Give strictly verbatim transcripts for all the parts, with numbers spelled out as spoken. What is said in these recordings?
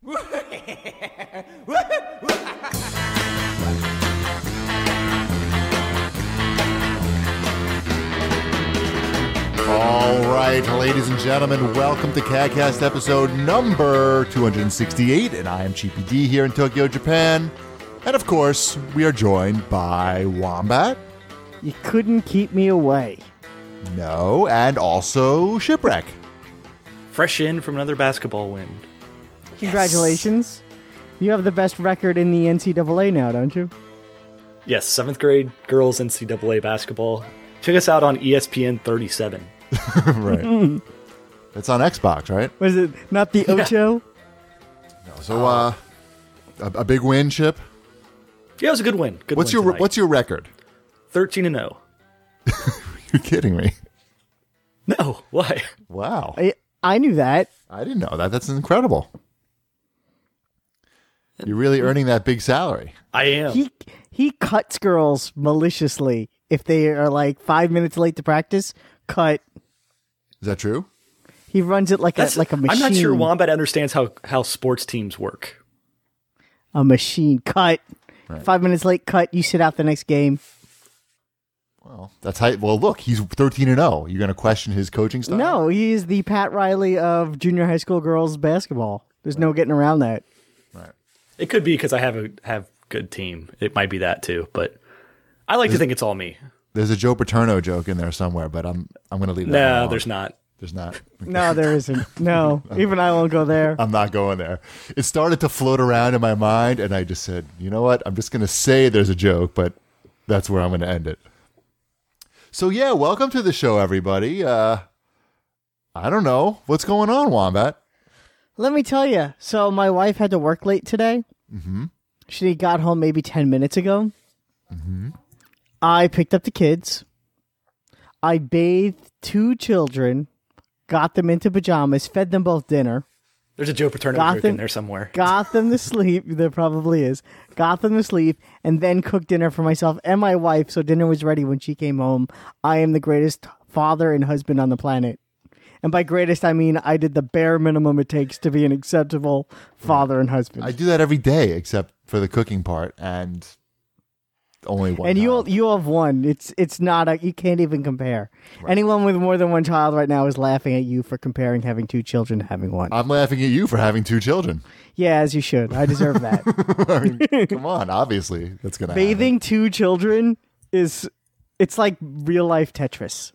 All right, ladies and gentlemen, welcome to CADcast episode number two hundred sixty-eight, and I am Cheapy D here in Tokyo, Japan. And of course, we are joined by Wombat. You couldn't keep me away. No, and also Shipwreck. Fresh in from another basketball win. Congratulations. Yes. You have the best record in the N C double A now, don't you? Yes, seventh grade girls N C double A basketball. Check us out on E S P N thirty-seven. Right. It's on Xbox, right? Was it not the Ocho? No. So, uh, a, a big win, Chip? Yeah, it was a good win. Good what's win your tonight. What's your record? thirteen and oh. You're kidding me. No, why? Wow. I, I knew that. I didn't know that. That's incredible. You're really earning that big salary. I am. He he cuts girls maliciously if they are like five minutes late to practice. Cut. Is that true? He runs it like That's, a like a machine. I'm not sure Wombat understands how, how sports teams work. A machine. Cut. Right. Five minutes late. Cut. You sit out the next game. Well, that's how. Well, look, he's thirteen and zero. You're going to question his coaching style? No, he is the Pat Riley of junior high school girls basketball. There's no getting around that. Right. It could be because I have a have good team. It might be that too, but I like there's, to think it's all me. There's a Joe Paterno joke in there somewhere, but I'm I'm going to leave that No, alone. there's not. There's not. No, there isn't. No, even I won't go there. I'm not going there. It started to float around in my mind, and I just said, you know what? I'm just going to say there's a joke, but that's where I'm going to end it. So, yeah, welcome to the show, everybody. Uh, I don't know. What's going on, Wombat? Let me tell you. So my wife had to work late today. Mm-hmm. She got home maybe ten minutes ago. Mm-hmm. I picked up the kids. I bathed two children, got them into pajamas, fed them both dinner, There's a Joe Paterno Got joke them- in there somewhere. got them to sleep. There probably is. Got them to sleep, and then cooked dinner for myself and my wife, so dinner was ready when she came home. I am the greatest father and husband on the planet. And by greatest, I mean I did the bare minimum it takes to be an acceptable father and husband. I do that every day, except for the cooking part, and only one and you child. you have one. It's it's not a you can't even compare. Right. Anyone with more than one child right now is laughing at you for comparing having two children to having one. I'm laughing at you for having two children. Yeah, as you should. I deserve that. I mean, come on, obviously that's going to happen. Bathing two children is it's like real life Tetris,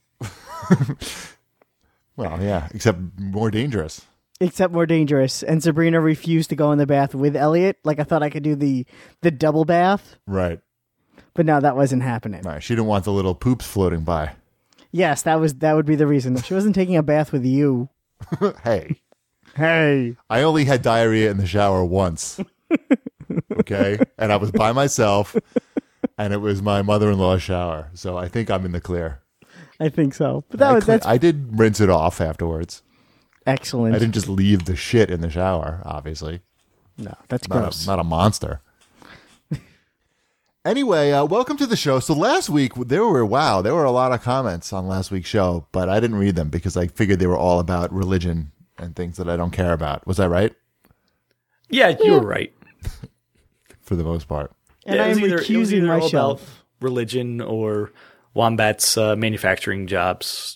Well, yeah, except more dangerous. except more dangerous. And Sabrina refused to go in the bath with Elliot. Like I thought I could do the the double bath, Right. but no, that wasn't happening. Right. She didn't want the little poops floating by. Yes, that was that would be the reason. She wasn't taking a bath with you. Hey, Hey. I only had diarrhea in the shower once. Okay? And I was by myself, and it was my mother-in-law's shower. So I think I'm in the clear. I think so. But that I, was cle- that's I did rinse it off afterwards. excellent. I didn't just leave the shit in the shower, obviously. No, that's Not gross. a, not a monster. Anyway, uh, welcome to the show. So last week, there were, wow, there were a lot of comments on last week's show, but I didn't read them because I figured they were all about religion and things that I don't care about. Was I right? Yeah, you were right. For the most part. And Yeah, it I was am either- it was recusing either all about myself. religion or Wombat's uh, manufacturing jobs.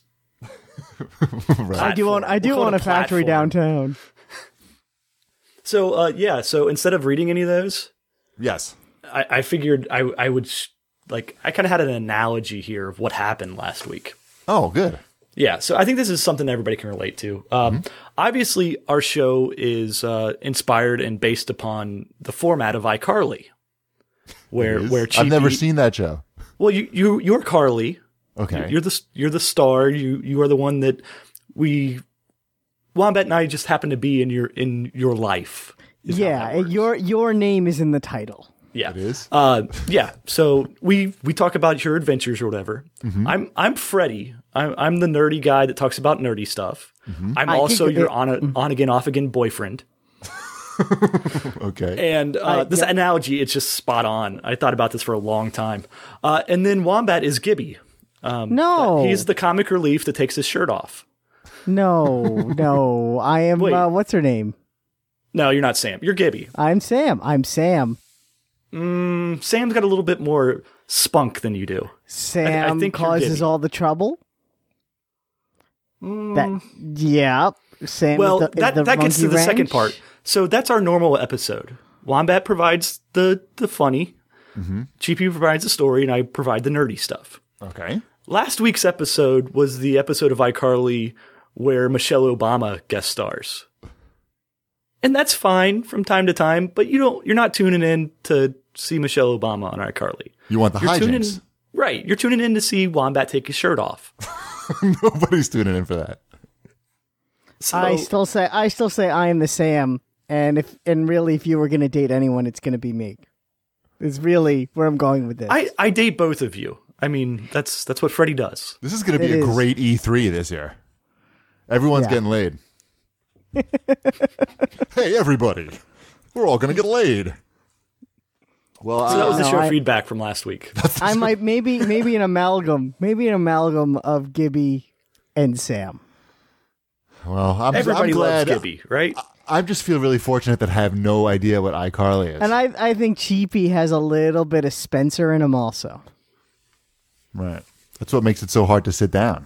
I do own I do We'll call own it a factory platform. downtown. So, uh, yeah, so instead of reading any of those, Yes. I, I figured I, I would, sh- like, I kind of had an analogy here of what happened last week. Oh, good. Yeah, so I think this is something everybody can relate to. Um, Mm-hmm. Obviously, our show is uh, inspired and based upon the format of iCarly, where It is. where I've never Cheapy- seen that show. Well, you you you're Carly. Okay. You're the you're the star. You you are the one that we Wombat and I just happen to be in your in your life. is how Yeah, that works. your your name is in the title. yeah. It is? Uh, yeah. So we we talk about your adventures or whatever. Mm-hmm. I'm I'm Freddie. I'm I'm the nerdy guy that talks about nerdy stuff. Mm-hmm. I'm I also think your it- on on again off again boyfriend. Okay. And uh, Uh, this yeah. analogy, it's just spot on. I thought about this for a long time. Uh, and then Wombat is Gibby. Um, No. He's the comic relief that takes his shirt off. No, no. I am Wait. uh, what's her name? No, you're not Sam. You're Gibby. I'm Sam. I'm Sam. Mm, Sam's got a little bit more spunk than you do. Sam I, I think you're causes Gibby. all the trouble. Mm, That yeah. Sam. well, is the, is that, the that gets to monkey the second wrench. part. So that's our normal episode. Wombat provides the, the funny. Mm-hmm. G P provides the story, and I provide the nerdy stuff. Okay. Last week's episode was the episode of iCarly where Michelle Obama guest stars. And that's fine from time to time, but you don't, you're not tuning in to see Michelle Obama on iCarly. You want the You're tuning hijinks. in, right. You're tuning in to see Wombat take his shirt off. Nobody's tuning in for that. So, I still say I still say I am the Sam, and if and really, if you were going to date anyone, it's going to be me. Is really where I'm going with this. I, I date both of you. I mean, that's that's what Freddie does. This is going to be It a is. great E three this year. Everyone's Yeah. getting laid. Hey, everybody. We're all going to get laid. Well, So that was uh, the no, show I- feedback from last week. I might maybe maybe an amalgam, maybe an amalgam of Gibby and Sam. well, I'm, Everybody I'm glad. loves Gibby, right? I just feel really fortunate that I have no idea what iCarly is. And I I think Cheapy has a little bit of Spencer in him also. Right. That's what makes it so hard to sit down.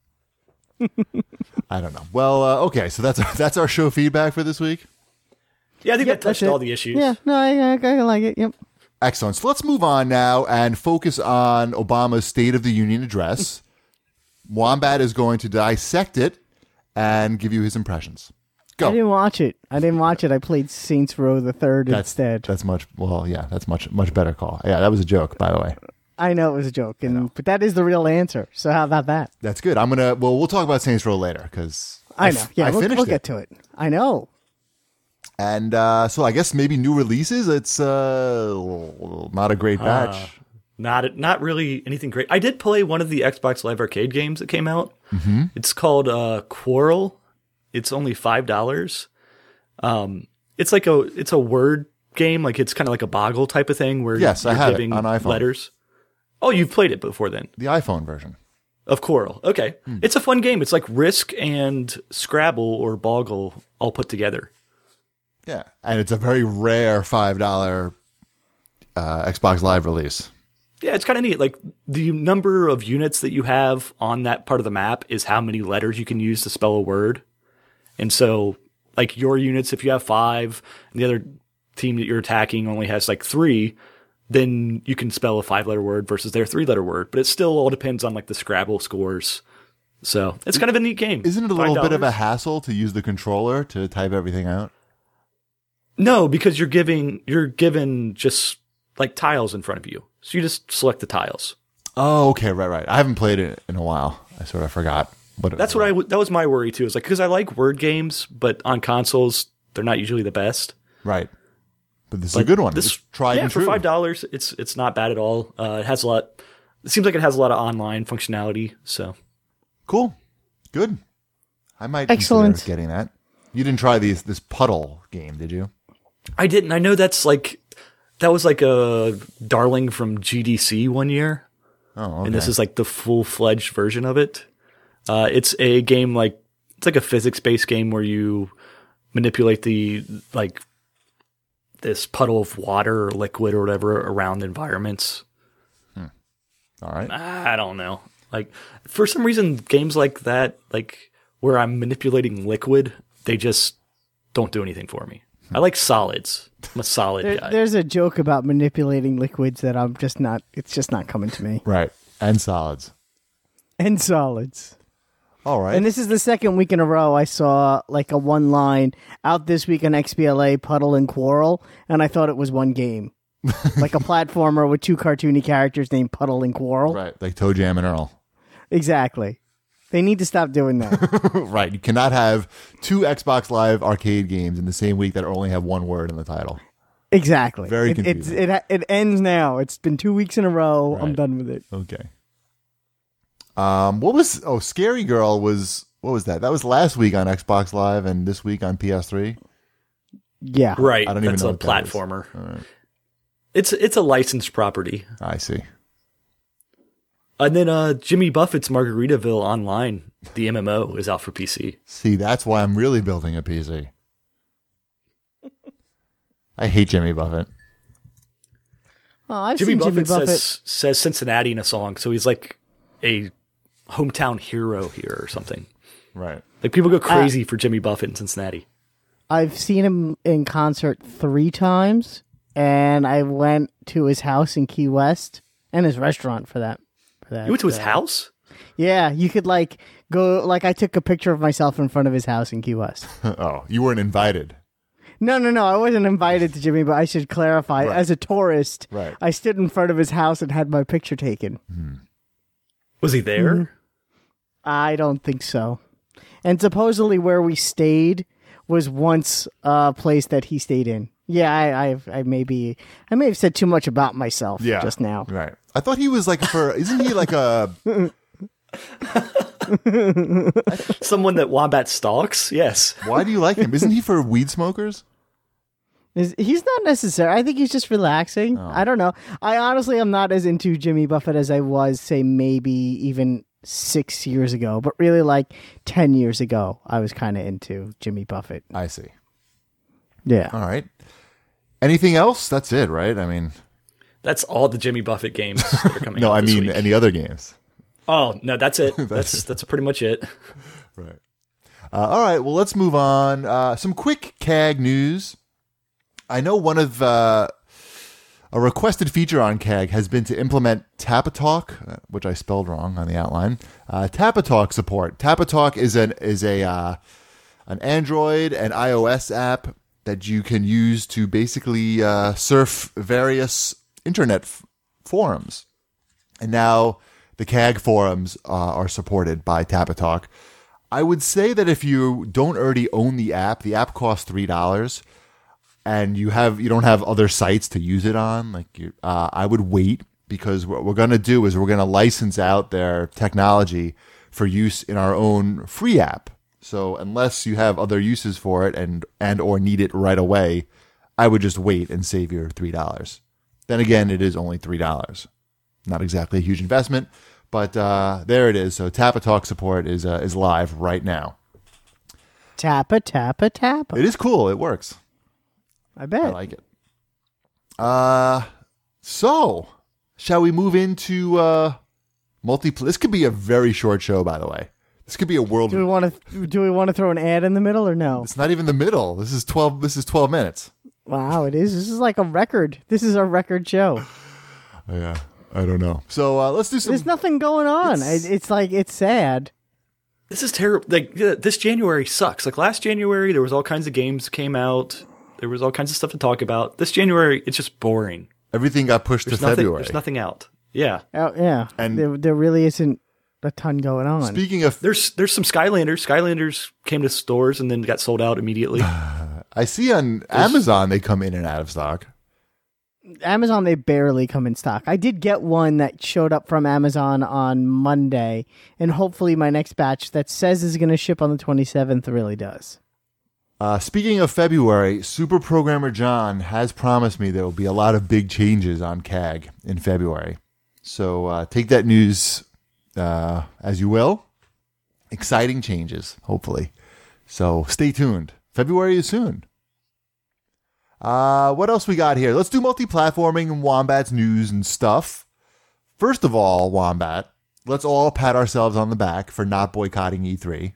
I don't know. Well, uh, okay, so that's that's our show feedback for this week. Yeah, I think Yep, that touched that's it. all the issues. Yeah, no, I, I, I like it. Yep. Excellent. So let's move on now and focus on Obama's State of the Union address. Wombat is going to dissect it and give you his impressions. I Go. didn't watch it. I didn't watch it. I played Saints Row the Third That's instead. That's much. Well, yeah, that's much much better call. Yeah, that was a joke, by the way. I know it was a joke, and but that is the real answer. So how about that? That's good. I'm gonna. Well, we'll talk about Saints Row later because I know. Yeah, I we'll, finished we'll it. get to it. I know. And uh, so I guess maybe new releases. It's uh, not a great batch. Uh, Not not really anything great. I did play one of the Xbox Live Arcade games that came out. Mm-hmm. It's called uh, Quarrel. It's only five dollars. Um, it's like a it's a word game. Like it's kind of like a Boggle type of thing where Yes, I you're have it giving on iPhone. letters. Oh, you've played it before then. The iPhone version. Of Quarrel. Okay. Hmm. It's a fun game. It's like Risk and Scrabble or Boggle all put together. Yeah, and it's a very rare five dollar uh, Xbox Live release. Yeah, it's kind of neat. Like the number of units that you have on that part of the map is how many letters you can use to spell a word. And so, like your units, if you have five, and the other team that you're attacking only has like three, then you can spell a five-letter word versus their three-letter word. But it still all depends on like the Scrabble scores. So it's kind of a neat game. Isn't it a little bit of a five dollars? hassle to use the controller to type everything out? No, because you're giving you're given just like tiles in front of you. So you just select the tiles. Oh, okay, right, right. I haven't played it in a while. I sort of forgot. What it That's what I w- that was my worry too. Is like because I like word games, but on consoles they're not usually the best. Right. But this is But a good one. This Just tried yeah, and for true. five dollars, it's it's not bad at all. Uh, it has a lot. It seems like it has a lot of online functionality. So Cool. Good. I might Excellent. consider getting that. You didn't try these this puddle game, did you? I didn't. I know that's like that was like a darling from G D C one year, Oh, okay. and this is like the full fledged version of it. Uh, it's a game like it's like a physics based game where you manipulate the like this puddle of water or liquid or whatever around environments. all right. I don't know. Like for some reason, games like that, like where I'm manipulating liquid, they just don't do anything for me. I like solids. I'm a solid There, guy. there's a joke about manipulating liquids that I'm just not. It's just not coming to me. Right. And solids. And solids. All right. And this is the second week in a row I saw like a one line out this week on X B L A Puddle and Quarrel, and I thought it was one game, like a platformer with two cartoony characters named Puddle and Quarrel. right. Like Toe Jam and Earl. Exactly. They need to stop doing that. Right. You cannot have two Xbox Live arcade games in the same week that only have one word in the title. Exactly. Very it, it's, confusing. it it ends now. It's been two weeks in a row. I'm Right. done with it. Okay. Um, what was oh Scary Girl was what was that? That was last week on Xbox Live and this week on P S three. Yeah. right. I don't even That's know a what that is. platformer. All right. It's it's a licensed property. I see. And then uh, Jimmy Buffett's Margaritaville Online, the M M O, is out for P C. See, that's why I'm really building a P C. I hate Jimmy Buffett. Oh, I've Jimmy seen Buffett, Jimmy Buffett. Says, says Cincinnati in a song, so he's like a hometown hero here or something. Right. Like people go crazy uh, for Jimmy Buffett in Cincinnati. I've seen him in concert three times, and I went to his house in Key West and his restaurant for that. For that you went to his uh, house? Yeah, you could like go. Like I took a picture of myself in front of his house in Key West. Oh, you weren't invited. No, no, no. I wasn't invited to Jimmy, but I should clarify. Right. As a tourist, right. I stood in front of his house and had my picture taken. Hmm. Was he there? Mm-hmm. I don't think so. And supposedly where we stayed was once a place that he stayed in. Yeah, I, I, I maybe, I may have said too much about myself yeah. just now. Right. I thought he was like for. Isn't he like a? Someone that Wombat stalks? Yes. Why do you like him? Isn't he for weed smokers? Is, he's not necessary. I think he's just relaxing. Oh. I don't know. I honestly am not as into Jimmy Buffett as I was, say, maybe even six years ago. But really, like ten years ago, I was kind of into Jimmy Buffett. I see. Yeah. All right. Anything else? That's it, right? I mean, that's all the Jimmy Buffett games that are coming no, out I this mean week. any other games. Oh, no, that's it. That's that's pretty much it. Right. Uh, all right. Well, let's move on. Uh, some quick C A G news. I know one of uh, a requested feature on C A G has been to implement Tapatalk, which I spelled wrong on the outline. Uh, Tapatalk support. Tapatalk is an is a uh, an Android and iOS app that you can use to basically uh, surf various internet f- forums. And now the C A G forums uh, are supported by Tapatalk. I would say that if you don't already own the app, the app costs three dollars, and you have you don't have other sites to use it on. Like you, uh, I would wait, because what we're going to do is we're going to license out their technology for use in our own free app. So unless you have other uses for it and and or need it right away, I would just wait and save your three dollars. Then again, it is only three dollars. Not exactly a huge investment, but uh, there it is. So Tapatalk support is uh, is live right now. Tappa, tappa, tappa. It is cool. It works. I bet. I like it. Uh, so shall we move into uh, multi? This could be a very short show, by the way. This could be a world. Do we want to? Do we want to throw an ad in the middle or no? It's not even the middle. This is twelve. This is twelve minutes. Wow, it is. This is like a record. This is a record show. Yeah, I don't know. So uh, let's do some. There's nothing going on. It's, it's, it's like it's sad. This is terrible. Like this January sucks. Like last January, there was all kinds of games that came out. There was all kinds of stuff to talk about. This January, it's just boring. Everything got pushed there's to nothing, February. There's nothing out. Yeah. Oh, yeah. And there, there really isn't a ton going on. Speaking of, there's there's some Skylanders. Skylanders came to stores and then got sold out immediately. I see on there's, Amazon they come in and out of stock. Amazon, they barely come in stock. I did get one that showed up from Amazon on Monday, and hopefully my next batch that says is going to ship on the twenty-seventh really does. Uh, speaking of February, Super Programmer John has promised me there will be a lot of big changes on C A G in February. So uh, take that news uh, as you will. Exciting changes, hopefully. So stay tuned. February is soon. Uh, what else we got here? Let's do multi-platforming and Wombat's news and stuff. First of all, Wombat, let's all pat ourselves on the back for not boycotting E three.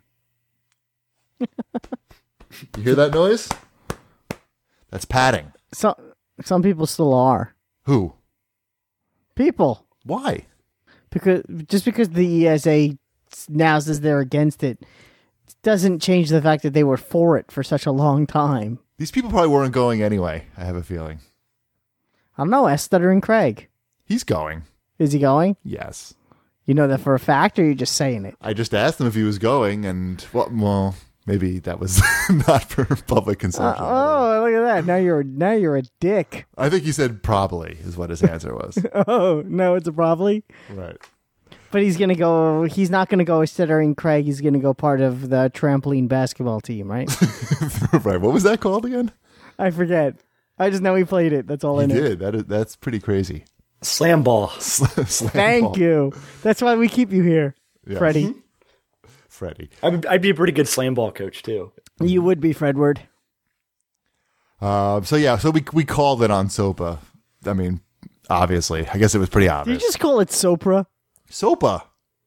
You hear that noise? That's patting. So, some people still are. Who? People. Why? Because just because the E S A now says they're against it doesn't change the fact that they were for it for such a long time. These people probably weren't going anyway, I have a feeling. I don't know. Ask Stuttering Craig. He's going. Is he going? Yes. You know that for a fact, or you're just saying it? I just asked him if he was going, and well, well maybe that was not for public consumption. Uh, oh, look at that! Now you're now you're a dick. I think he said probably is what his answer was. Oh no, it's a probably. Right. But he's gonna go. He's not gonna go as Stuttering Craig. He's gonna go part of the trampoline basketball team, right? Right. What was that called again? I forget. I just know he played it. That's all He I know. did. That is, that's pretty crazy. Slam ball. Slam Thank ball. you. That's why we keep you here, Yes. Freddie. Freddie. I'd, I'd be a pretty good slam ball coach too. You would be Fredward. Uh, so yeah, so we we called it on SOPA. I mean, obviously, I guess it was pretty Did obvious. you just call it Sopra? SOPA.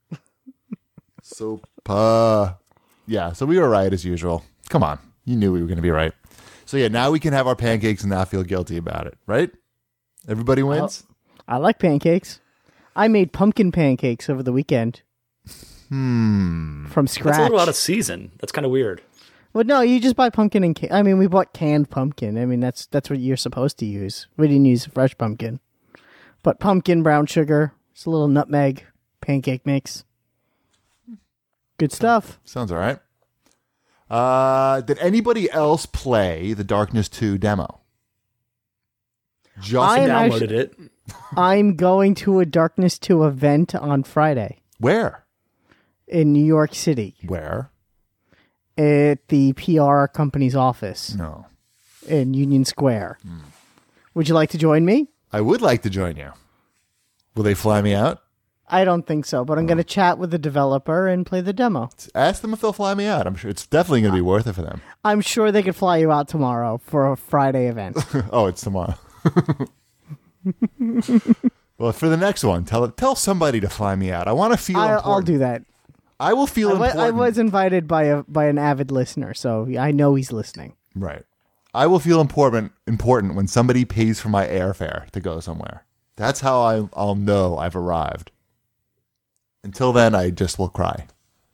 SOPA. Yeah, so we were right as usual. Come on, you knew we were going to be right. So yeah, now we can have our pancakes and not feel guilty about it, right? Everybody wins. I like pancakes. I made pumpkin pancakes over the weekend. Hmm. From scratch. That's a little out of season. That's kind of weird. Well, no, you just buy pumpkin and ca- I mean, we bought canned pumpkin. I mean, that's that's what you're supposed to use. We didn't use fresh pumpkin, but pumpkin, brown sugar, just a little nutmeg, pancake mix. Good stuff. Sounds all right. Uh, did anybody else play the Darkness two demo? Just I am Downloaded actu- it. I'm going to a Darkness two event on Friday where? in New York City Where? at the P R company's office No. in Union Square. Would you like to join me? I would like to join you. Will they fly me out? I don't think so, but I'm going to chat with the developer and play the demo. Ask them if they'll fly me out. I'm sure it's definitely going to be worth it for them. I'm sure they could fly you out tomorrow for a Friday event. Oh, it's tomorrow. Well, for the next one, tell tell somebody to fly me out. I want to feel I, important. I'll do that. I will feel I, wa- important. I was invited by a by an avid listener, so I know he's listening. Right. I will feel important important when somebody pays for my airfare to go somewhere. That's how I, I'll know I've arrived. Until then, I just will cry.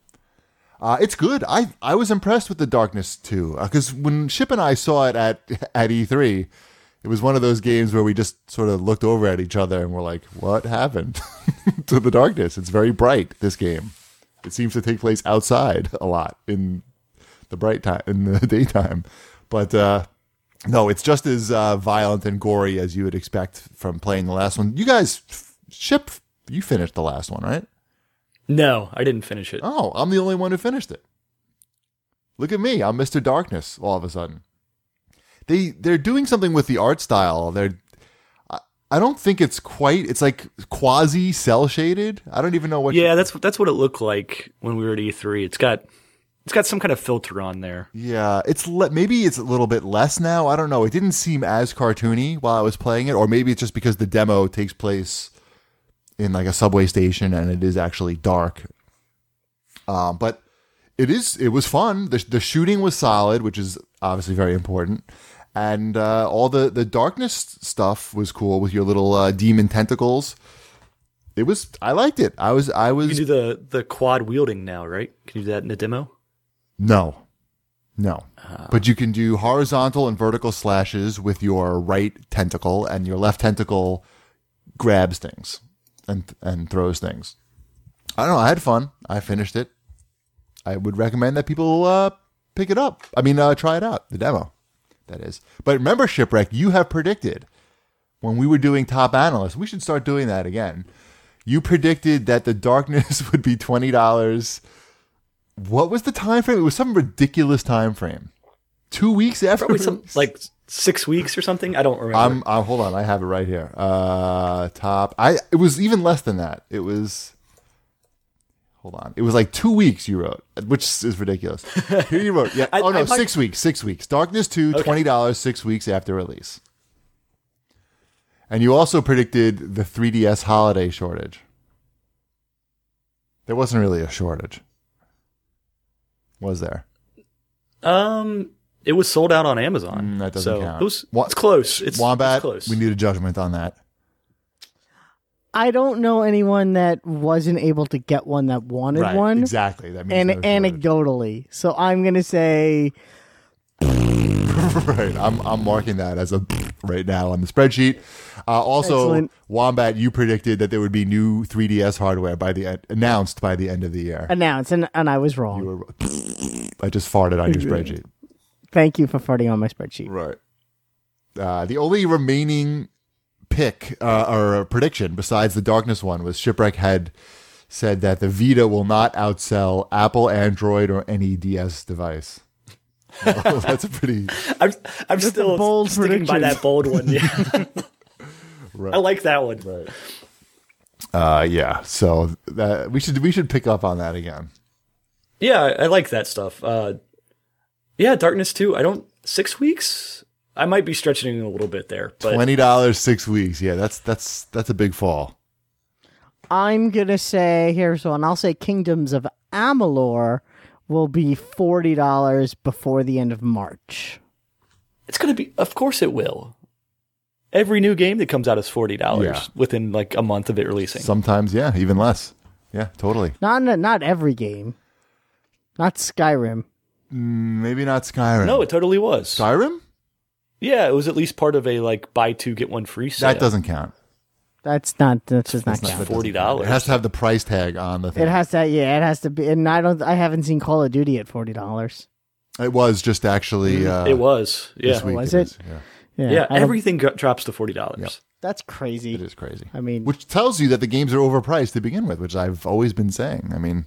Uh, it's good. I I was impressed with the Darkness two because when Ship and I saw it at at E three, it was one of those games where we just sort of looked over at each other and were like, "What happened to the Darkness? It's very bright. This game. It seems to take place outside a lot in the bright time in the daytime, but uh, no, it's just as uh, violent and gory as you would expect from playing the last one. You guys, Ship, you finished the last one, right? No, I didn't finish it. Oh, I'm the only one who finished it. Look at me. I'm Mister Darkness all of a sudden. They, they're doing something with the art style. They're, I, I don't think it's quite, it's like quasi cell shaded. I don't even know what. Yeah, that's that's what it looked like when we were at E three. It's got it's got some kind of filter on there. Yeah, it's le- maybe it's a little bit less now. I don't know. It didn't seem as cartoony while I was playing it, or maybe it's just because the demo takes place in like a subway station and it is actually dark. Um, but it is. It was fun. The the shooting was solid, which is obviously very important, and uh, all the the darkness stuff was cool with your little uh, demon tentacles. It was. I liked it. I was. I You was. can do the the quad wielding now, right? Can you do that in the demo? No, no. But you can do horizontal and vertical slashes with your right tentacle, and your left tentacle grabs things and and throws things. I don't know. I had fun. I finished it. I would recommend that people uh, pick it up. I mean, uh, try it out. The demo, that is. But remember, Shipwreck, you have predicted when we were doing Top Analyst. We should start doing that again. You predicted that the Darkness would be twenty dollars. What was the time frame? It was some ridiculous time frame. Two weeks after, Probably some like six weeks or something. I don't remember. I'm, I'm. Hold on, I have it right here. Uh, top. I. It was even less than that. It was. Hold on. It was like two weeks. You wrote, which is ridiculous. Here you wrote. Yeah. I- oh no, I might- six weeks. Six weeks. Darkness two, Okay. twenty dollars. Six weeks after release. And you also predicted the three D S holiday shortage. There wasn't really a shortage, was there? um, it was sold out on Amazon. Mm, that doesn't so count. It was, Wa- it's close. It's, Wombat. it's close. We need a judgment on that. I don't know anyone that wasn't able to get one that wanted Right. one. Exactly. That means And no shortage. anecdotally, so I'm gonna say Right. I'm I'm marking that as a right now on the spreadsheet. Uh, also, Excellent. Wombat, you predicted that there would be new three D S hardware by the end, announced by the end of the year. announced, and and I was wrong. You were, I just farted on your spreadsheet. Thank you for farting on my spreadsheet. Right. Uh, the only remaining pick uh, or prediction besides the Darkness one was Shipwreck had said that the Vita will not outsell Apple, Android, or any D S device. Well, that's a pretty. I'm I'm still bold sticking by prediction. that bold one. Yeah, Right. I like that one. Right. Uh, yeah. So that we should we should pick up on that again. Yeah, I, I like that stuff. Uh, yeah, Darkness two. I don't six weeks. I might be stretching it a little bit there, but Twenty dollars, six weeks. Yeah, that's that's that's a big fall. I'm gonna say here's one. I'll say Kingdoms of Amalur will be forty dollars before the end of March. it's going to be. Of course, it will. Every new game that comes out is forty dollars Yeah. within like a month of it releasing. Sometimes, yeah, even less. Yeah, totally. Not not every game. Not Skyrim. Maybe not Skyrim. No, it totally was. Skyrim? Yeah, it was at least part of a like buy two get one free sale. That doesn't count. That's not. That does not That's not- count. that doesn't forty count. dollars. It has to have the price tag on the thing. It has to. Yeah, it has to be. And I don't. I haven't seen Call of Duty at forty dollars. It was just actually. Uh, It was. Yeah. This week Was it? is, Yeah, Yeah. Yeah, I don't- everything go- drops to forty dollars. Yep. That's crazy. it is crazy. I mean, Which tells you that the games are overpriced to begin with, which I've always been saying. I mean,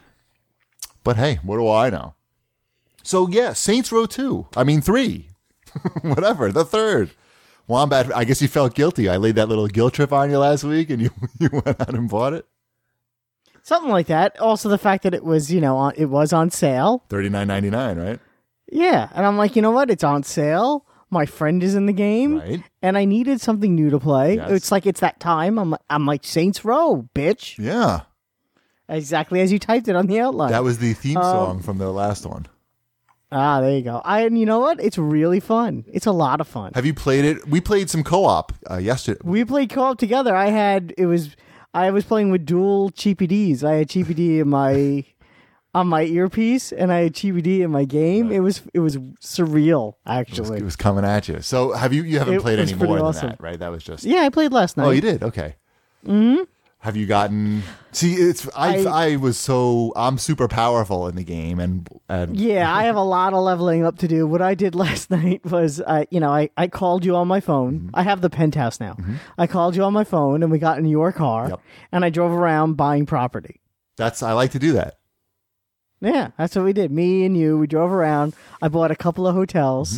but hey, what do I know? So yeah, Saints Row two. I mean three. Whatever, the third. Wombat, I guess you felt guilty. I laid that little guilt trip on you last week and you, you went out and bought it. something like that. Also, the fact that it was, you know, on, it was on sale. thirty-nine ninety-nine, right? Yeah, and I'm like, you know what? It's on sale. My friend is in the game, Right. and I needed something new to play. Yes. It's like it's that time. I'm, I'm like Saints Row, bitch. Yeah. Exactly as you typed it on the outline. That was the theme Um, song from the last one. ah, there you go. I, and you know what? It's really fun. It's a lot of fun. Have you played it? We played some co-op uh, yesterday. We played co-op together. I had it was I was playing with dual Cheapy Ds. I had Cheapy D in my on my earpiece, and I had Cheapy D in my game. It was it was surreal, It was, actually. it was coming at you. So have you? You haven't It played was any pretty more awesome. than that, right? That was just. Yeah, I played last night. Oh, you did. Okay. Mm-hmm. Have you gotten? See, it's I, I. I- was so I'm super powerful in the game, and and Yeah, I have a lot of leveling up to do. What I did last night was, uh, you know, I, I called you on my phone. Mm-hmm. I have the penthouse now. I called you on my phone, and we got in your car, Yep. and I drove around buying property. that's I like to do that. Yeah, that's what we did. Me and you, we drove around. I bought a couple of hotels.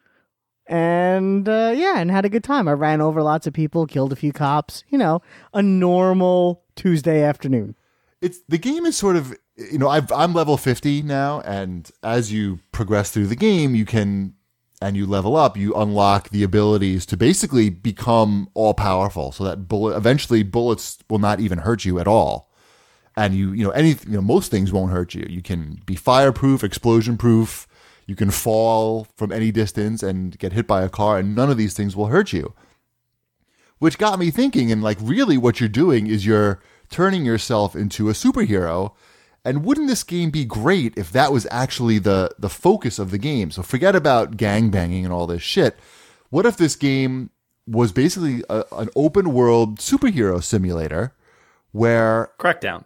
And uh, yeah, and had a good time. I ran over lots of people, killed a few cops. You know, a normal Tuesday afternoon. It's the game is sort of you know I've, I'm level fifty now, and as you progress through the game, you can and you level up, you unlock the abilities to basically become all powerful, so that bullet eventually bullets will not even hurt you at all, and you you know any you know most things won't hurt you. You can be fireproof, explosion proof. You can fall from any distance and get hit by a car, and none of these things will hurt you. Which got me thinking, and like really what you're doing is you're turning yourself into a superhero. And wouldn't this game be great if that was actually the, the focus of the game? So forget about gangbanging and all this shit. What if this game was basically a, an open world superhero simulator where, Crackdown.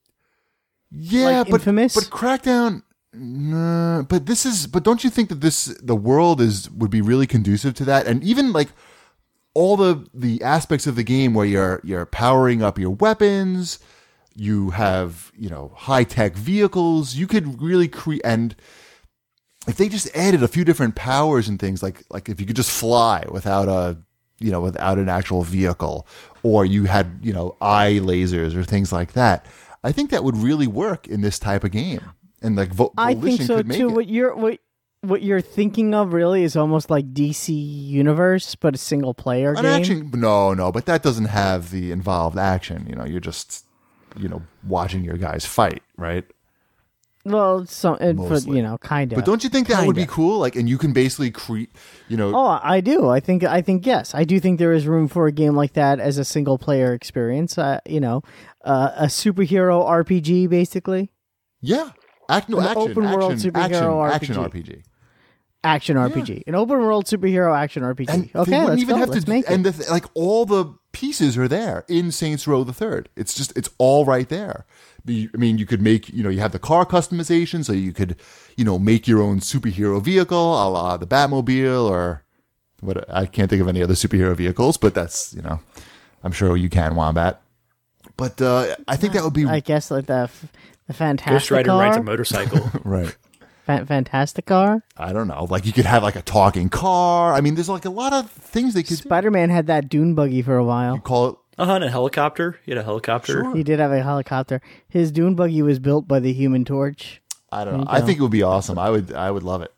yeah, Like but, Infamous? but Crackdown, no, but this is, but don't you think that this, the world is, would be really conducive to that? And even like all the, the aspects of the game where you're, you're powering up your weapons, you have, you know, high tech vehicles, you could really create, and if they just added a few different powers and things, like, like if you could just fly without a, you know, without an actual vehicle, or you had, you know, eye lasers or things like that, I think that would really work in this type of game. And like Vo- I Volition think so could make too. it. What you're what what you're thinking of really is almost like D C Universe, but a single player An game. action, no, no, but that doesn't have the involved action. You know, you're just, you know, watching your guys fight, right? Well, some and for, Mostly. you know, kind of. But don't you think that would be Kinda. cool? Like, and you can basically create, you know, Oh, I do. I think. I think yes. I do think there is room for a game like that as a single player experience. Uh, you know, uh, a superhero R P G, basically. yeah, act, no, An action, open world action, superhero action, R P action G. R P G. Action R P G, an open world superhero action R P G. And they okay, wouldn't let's even go. have Let's to, make it. and the, th- like all the pieces are there in Saints Row the Third. It's just, it's all right there. The- I mean, you could make, you know, you have the car customization, so you could, you know, make your own superhero vehicle, a la the Batmobile, or what? I can't think of any other superhero vehicles, but that's, you know, I'm sure you can, Wombat. But uh, I think that would be I guess like the f- the Ghost fantastic Rider car, rides a motorcycle. right. Fa- fantastic car. I don't know. Like you could have like a talking car. I mean, there's like a lot of things they could Spider Man had that dune buggy for a while. call it. Uh huh. And a helicopter. You had a helicopter. He did have a helicopter. His dune buggy was built by the Human Torch. I don't There know. you I go. think it would be awesome. I would. I would love it.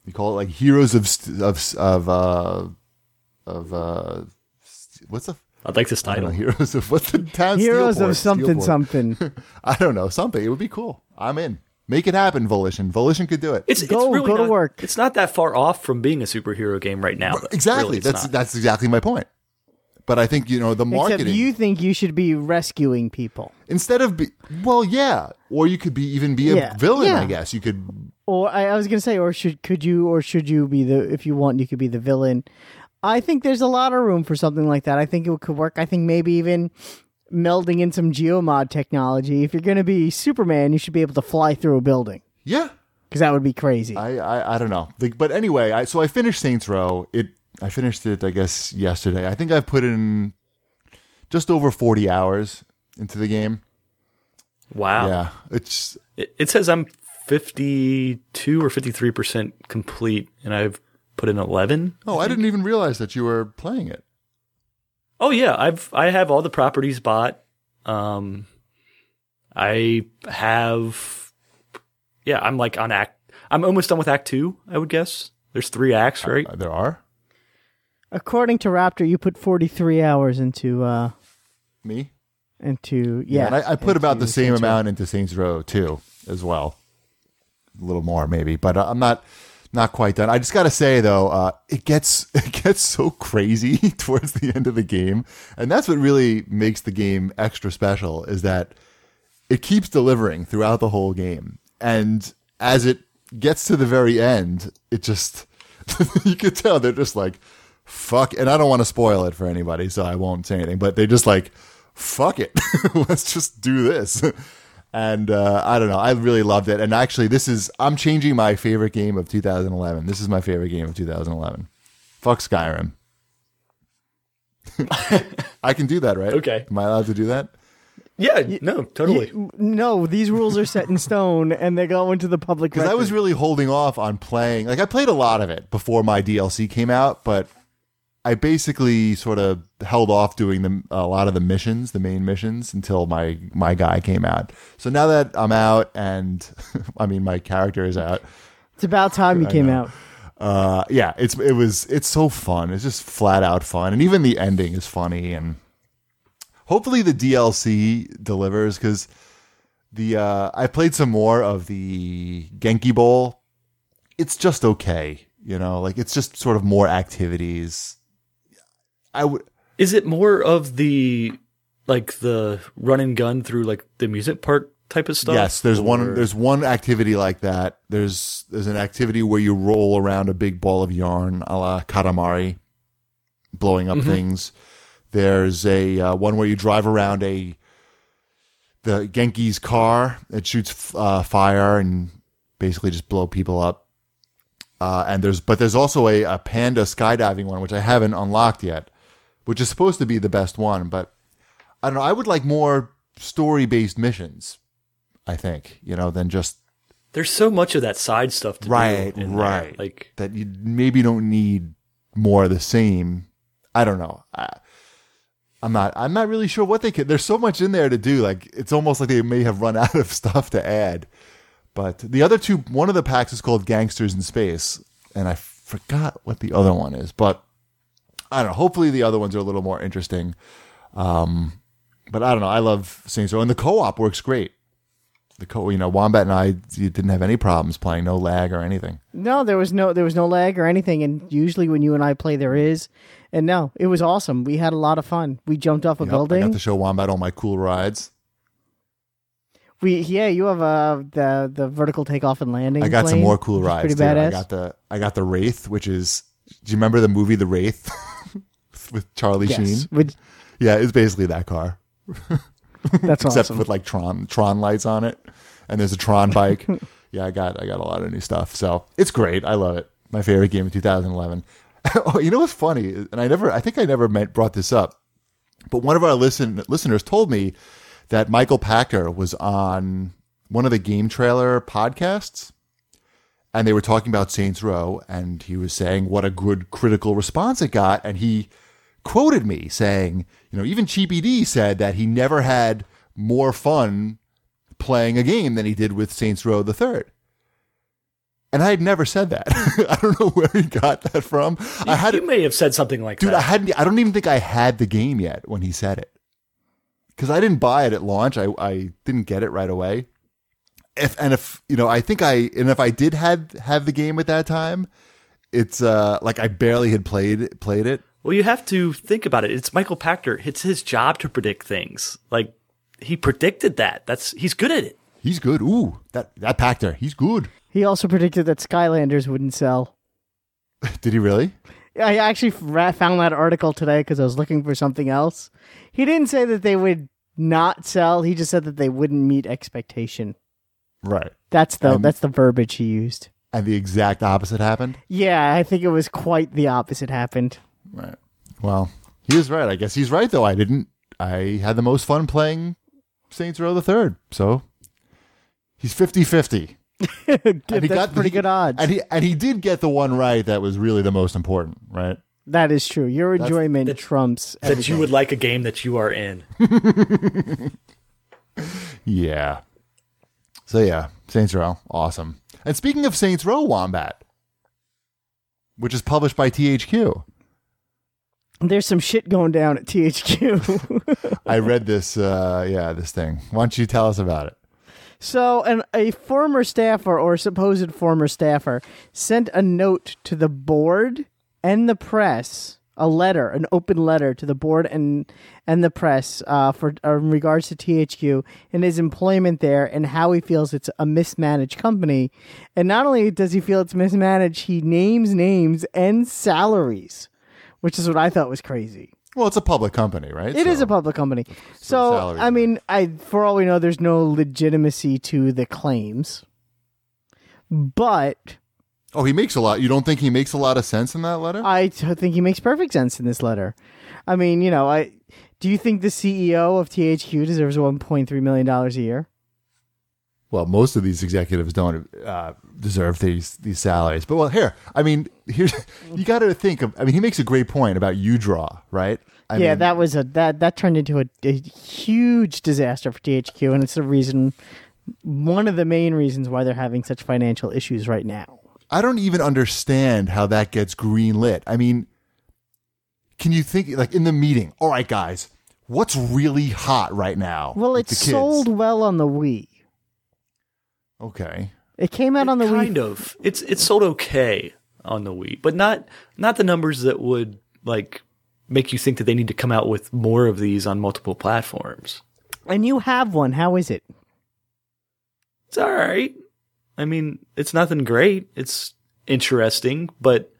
You call it like Heroes of st- of of uh, of uh, st- what's the I'd like this I don't know, title. Heroes of what's the town? Heroes Steelport, of something Steelport. something. I don't know, something. It would be cool. I'm in. Make it happen, Volition. Volition could do it. It's Go- it's really go to not, work. It's not that far off from being a superhero game right now. Exactly. Really, it's that's not. that's exactly my point. But I think you know the marketing. Except you think you should be rescuing people. Instead of be, well, yeah, or you could be even be a Yeah. villain. Yeah. I guess you could. Or I, I was gonna say, or should could you or should you be the if you want you could be the villain. I think there's a lot of room for something like that. I think it could work. I think maybe even melding in some geomod technology. If you're gonna be Superman, you should be able to fly through a building Yeah, because that would be crazy. I I, I don't know. Like, but anyway, I so I finished Saints Row. It I finished it I guess yesterday. I think I've put in just over forty hours into the game. Wow. Yeah, it's It, it says I'm fifty-two or fifty-three percent complete, and I've put in eleven. oh I didn't even realize that you were playing it. Oh yeah, I've I have all the properties bought. Um, I have, yeah, I'm like on act. I'm almost done with Act Two. I would guess there's three acts, right? Uh, there are According to Raptor, you put forty-three hours into uh me. into yeah. and I, I put about into the same Saints Row. amount into Saints Row too, as well. A little more maybe, but uh, I'm not not quite done. I just got to say though, uh, it gets it gets so crazy towards the end of the game, and that's what really makes the game extra special. Is that it keeps delivering throughout the whole game, and as it gets to the very end, it just you could tell they're just like fuck. And I don't want to spoil it for anybody, so I won't say anything. But they just like fuck it, let's just do this. And uh, I don't know. I really loved it. And actually, this is I'm changing my favorite game of two thousand eleven. This is my favorite game of two thousand eleven. Fuck Skyrim. I can do that, right? Okay. Am I allowed to do that? Yeah, no, totally. Y- no, these rules are set in stone, and they go into the public Because record. I was really holding off on playing. Like I played a lot of it before my D L C came out, but I basically sort of held off doing the, a lot of the missions, the main missions, until my my guy came out. So now that I'm out, and I mean my character is out. It's about time you came know. out. Uh, yeah, it's it was it's so fun. It's just flat out fun, and even the ending is funny. And hopefully the D L C delivers because the uh, I played some more of the Genki Bowl. It's just okay, you know, like it's just sort of more activities. I would. Is it more of the like the run and gun through like the amusement park type of stuff? Yes, there's Or- one. There's one activity like that. There's there's an activity where you roll around a big ball of yarn, a la Katamari, blowing up things. There's a uh, one where you drive around a the Genki's car. It shoots uh, fire and basically just blow people up. Uh, and there's but there's also a, a panda skydiving one which I haven't unlocked yet, which is supposed to be the best one. But I don't know. I would like more story based missions. I think you know than just There's so much of that side stuff to right, do. in there. right. Like that you maybe don't need more of the same. I don't know. I, I'm not. I'm not really sure what they could. There's so much in there to do. Like it's almost like they may have run out of stuff to add. But the other two, one of the packs is called Gangsters in Space, and I forgot what the other one is. But I don't know. Hopefully the other ones are a little more interesting. Um, but I don't know. I love Saints Row, and the co-op works great. The co, you know, Wombat and I didn't have any problems playing, no lag or anything. No, there was no there was no lag or anything, and usually when you and I play, there is. And no, it was awesome. We had a lot of fun. We jumped off a Yep, I building. got to show Wombat all my cool rides. We yeah, you have uh, the the vertical takeoff and landing. I got some plane, more cool which is rides. Pretty Too. I badass. got the I got the Wraith, which is. Do you remember the movie The Wraith with Charlie yes, Sheen? which- Yeah, it's basically that car, that's except awesome. with like Tron Tron lights on it, and there's a Tron bike. Yeah, I got I got a lot of new stuff, so it's great. I love it. My favorite game of two thousand eleven. Oh, you know what's funny? And I never, I think I never meant, brought this up, but one of our listen listeners told me that Michael Packer was on one of the game trailer podcasts, and they were talking about Saints Row, and he was saying what a good critical response it got, and he quoted me saying, you know, even Cheapy D said that he never had more fun playing a game than he did with Saints Row the Third. And I had never said that. I don't know where he got that from. You, I had you may have said something like dude, that. I hadn't. I don't even think I had the game yet when he said it, because I didn't buy it at launch. I, I didn't get it right away. If and if you know, I think I and if I did had have the game at that time, it's uh like I barely had played played it. Well, you have to think about it. It's Michael Pachter. It's his job to predict things. Like he predicted that. That's he's good at it. He's good. Ooh, that that Pachter, he's good. He also predicted that Skylanders wouldn't sell. Did he really? I actually ra- found that article today because I was looking for something else. He didn't say that they would not sell. He just said that they wouldn't meet expectation. Right. That's the And- that's the verbiage he used. And the exact opposite happened. Yeah, I think it was quite the opposite happened. Right. Well, he was right. I guess he's right though. I didn't. I had the most fun playing Saints Row the Third. So he's fifty-fifty. Dude, And he that's got pretty he- good odds. And he and he did get the one right that was really the most important, right? That is true. Your That's- enjoyment that- trumps That everything. you would like a game that you are in. Yeah. So yeah, Saints Row, awesome. And speaking of Saints Row, Wombat, which is published by T H Q. There's some shit going down at T H Q. I read this, uh, yeah, this thing. Why don't you tell us about it? So, an, a former staffer or supposed former staffer sent a note to the board and the press, a letter, an open letter to the board and and the press uh, for uh, in regards to T H Q and his employment there and how he feels it's a mismanaged company. And not only does he feel it's mismanaged, he names names and salaries, which is what I thought was crazy. Well, it's a public company, right? It is So- a public company. so So, salaries I are- mean, I for all we know, there's no legitimacy to the claims. But Oh, he makes a lot. You don't think he makes a lot of sense in that letter? I t- think he makes perfect sense in this letter. I mean, you know, I do you think the C E O of T H Q deserves one point three million dollars a year? Well, most of these executives don't uh, deserve these these salaries. But well, here, I mean, here's you got to think of. I mean, he makes a great point about UDraw, right? I yeah, mean, that was a that that turned into a, a huge disaster for T H Q, and it's the reason, one of the main reasons why they're having such financial issues right now. I don't even understand how that gets greenlit. I mean, can you think like in the meeting? All right, guys, what's really hot right now? Well, with it the kids? sold well on the Wii. Okay. It came out on the Wii. kind of. It's it's sold okay on the Wii, but not not the numbers that would like make you think that they need to come out with more of these on multiple platforms. And you have one. How is it? It's all right. I mean, it's nothing great. It's interesting, but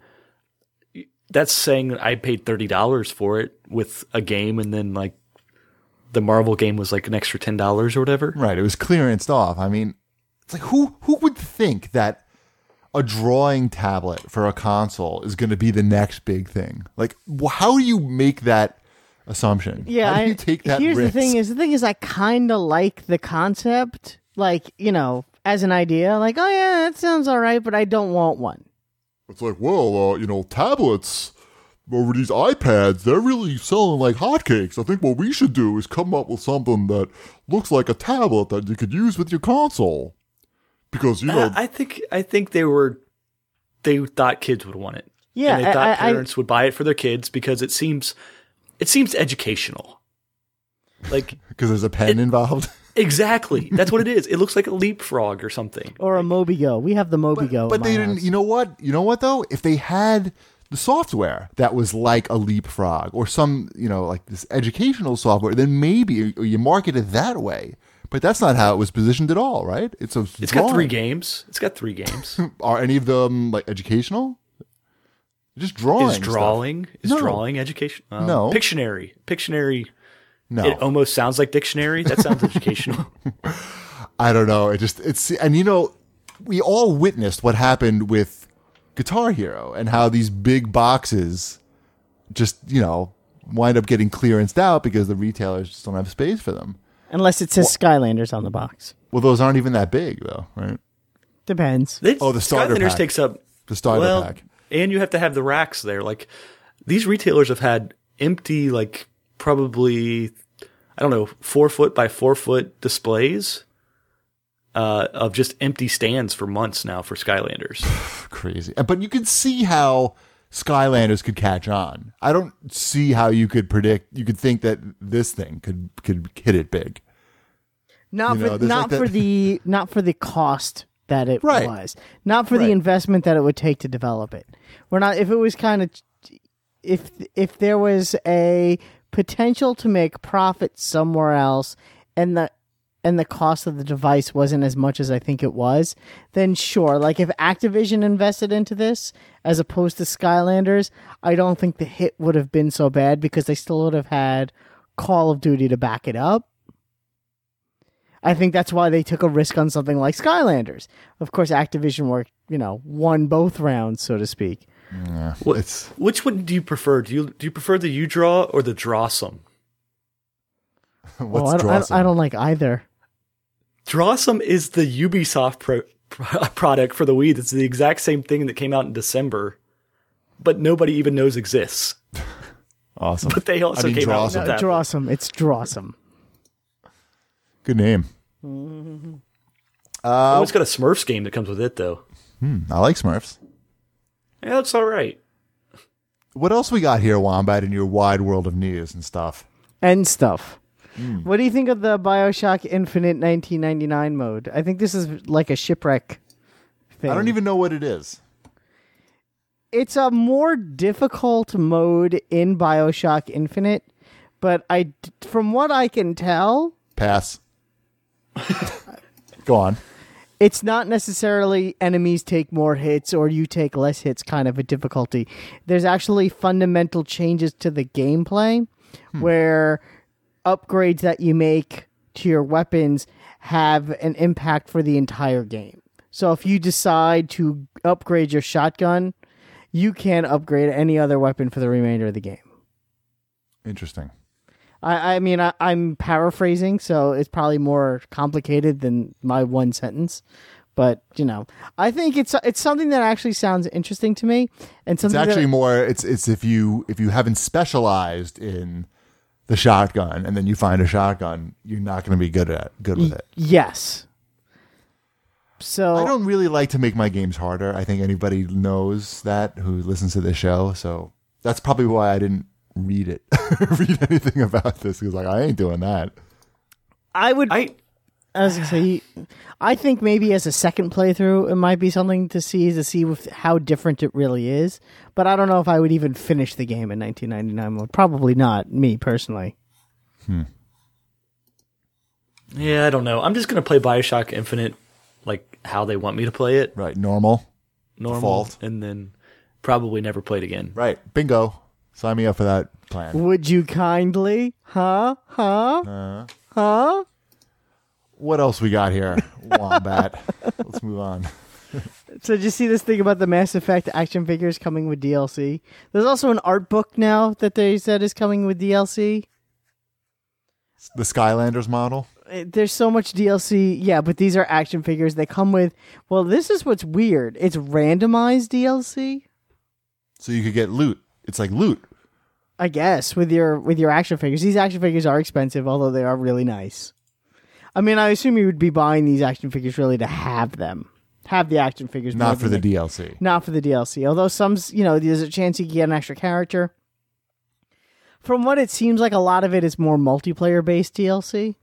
that's saying that I paid thirty dollars for it with a game, and then like the Marvel game was like an extra ten dollars or whatever. Right. It was clearanced off. I mean, it's like who who would think that a drawing tablet for a console is going to be the next big thing? Like, wh- how do you make that assumption? Yeah, how do I, you take that here's risk? the thing: is the thing is I kind of like the concept, like you know, as an idea. Like, oh yeah, that sounds all right, but I don't want one. It's like, well, uh, you know, tablets over these iPads, they're really selling like hotcakes. I think what we should do is come up with something that looks like a tablet that you could use with your console. Because, you know, Uh, I think I think they were they thought kids would want it. Yeah, and they thought I- I- parents would buy it for their kids because it seems it seems educational. Like because there's a pen involved. exactly, that's what it is. It looks like a leapfrog or something. Or a Mobigo. We have the Mobigo. But in my they didn't, house. you know what? You know what, though? If they had the software that was like a leapfrog or some, you know, like this educational software, then maybe you market it that way. But that's not how it was positioned at all, right? It's a It's got three drawing. games. It's got three games. Are any of them like educational? Just drawing. Is drawing is No. drawing education? Um, No. Pictionary. Pictionary. No, It almost sounds like dictionary. That sounds educational. I don't know. It just it's and you know, we all witnessed what happened with Guitar Hero and how these big boxes just, you know, wind up getting clearanced out because the retailers just don't have space for them. Unless it says Skylanders on the box. Well, those aren't even that big though, right? Depends. They- Oh, the starter Skylanders pack. takes up The starter well, pack. and you have to have the racks there. Like these retailers have had empty, like probably I don't know, four foot by four foot displays uh, of just empty stands for months now for Skylanders. Crazy. But you can see how Skylanders could catch on. I don't see how you could predict, you could think that this thing could could hit it big. Not You know, for there's not like that- for the not for the cost that it Right. was. Not for Right. the investment that it would take to develop it. We're not if it was kind of if if there was a potential to make profit somewhere else and the and the cost of the device wasn't as much as I think it was, then sure. Like if Activision invested into this as opposed to Skylanders, I don't think the hit would have been so bad because they still would have had Call of Duty to back it up. I think that's why they took a risk on something like Skylanders. Of course, Activision worked, you know, won both rounds, so to speak. Yeah, What- it's Which one do you prefer? Do you do you prefer the U-Draw or the Drawsome? what's Well, I, don't, I, don't, Drawsome? I don't like either. Drawsome is the Ubisoft pro- pro- product for the Wii. It's the exact same thing that came out in December, but nobody even knows exists. Awesome. But they also I mean, came out Drawsome. with No, that. Drawsome. It's Drawsome. Good name. Oh, it's got a Smurfs game that comes with it, though. Hmm, I like Smurfs. Yeah, that's all right. What else we got here, Wombat, in your wide world of news and stuff? And stuff. What do you think of the Bioshock Infinite nineteen ninety-nine mode? I think this is like a shipwreck thing. I don't even know what it is. It's a more difficult mode in Bioshock Infinite, but I, from what I can tell, Pass. Go on. it's not necessarily enemies take more hits or you take less hits kind of a difficulty. There's actually fundamental changes to the gameplay where upgrades that you make to your weapons have an impact for the entire game. So if you decide to upgrade your shotgun, you can upgrade any other weapon for the remainder of the game. Interesting. I, I mean, I, I'm paraphrasing, so it's probably more complicated than my one sentence. But, you know, I think it's it's something that actually sounds interesting to me. And It's something actually that, more. It's it's if you if you haven't specialized in the shotgun and then you find a shotgun, you're not going to be good at good with it. yes. So I don't really like to make my games harder. I think anybody knows that who listens to this show. So that's probably why I didn't read it, read anything about this. Because like I ain't doing that. I would. I I was gonna say, I think maybe as a second playthrough, it might be something to see to see with how different it really is. But I don't know if I would even finish the game in nineteen ninety-nine mode. Probably not, me personally. yeah, I don't know. I'm just gonna play Bioshock Infinite like how they want me to play it, Right. Normal. normal, Default. and then probably never play it again. Right. Bingo. Sign me up for that plan. Would you kindly? Huh? Huh? Uh, Huh? what else we got here, Wombat? Let's move on. So did you see this thing about the Mass Effect action figures coming with D L C? There's also an art book now that they said is coming with D L C. The Skylanders model. Uh, There's so much D L C. Yeah, but these are action figures. They come with, well, this is what's weird. It's randomized D L C, So you could get loot. It's like loot. I guess, with your with your action figures. These action figures are expensive, although they are really nice. I mean, I assume you would be buying these action figures really to have them. Have the action figures. more Not for than the they- D L C. Not for the D L C. Although some, you know, there's a chance you can get an extra character. From what it seems like, a lot of it is more multiplayer based D L C.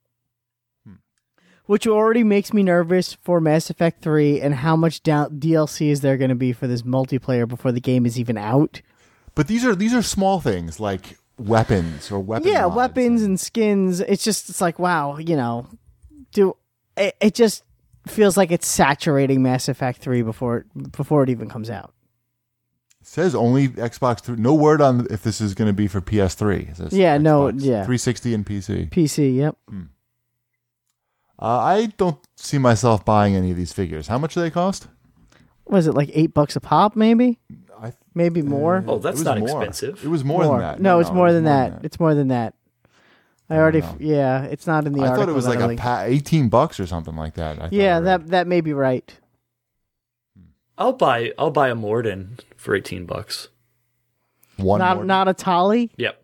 Which already makes me nervous for Mass Effect three and how much down- D L C is there going to be for this multiplayer before the game is even out. But these are these are small things like weapons or weapon. Yeah, mods weapons and skins. It's just, it's like, wow, you know, do it, it just feels like it's saturating Mass Effect three before it, before it even comes out. It says only Xbox three. No word on if this is going to be for P S three. It says Yeah, no, Xbox yeah. three sixty and P C. P C, yep. Uh, I don't see myself buying any of these figures. How much do they cost? Was it like eight bucks a pop, maybe? I Maybe more? Oh, that's it was not more. expensive. It was more, than that. No, it's more it was than that. It's more than that. I already, f- yeah, it's not in the I article. thought it was that like I a linked. pa- eighteen bucks or something like that. I thought Yeah, I read. that that may be right. I'll buy I'll buy a Morden for eighteen bucks. one Not more. not a Tolly. Yep.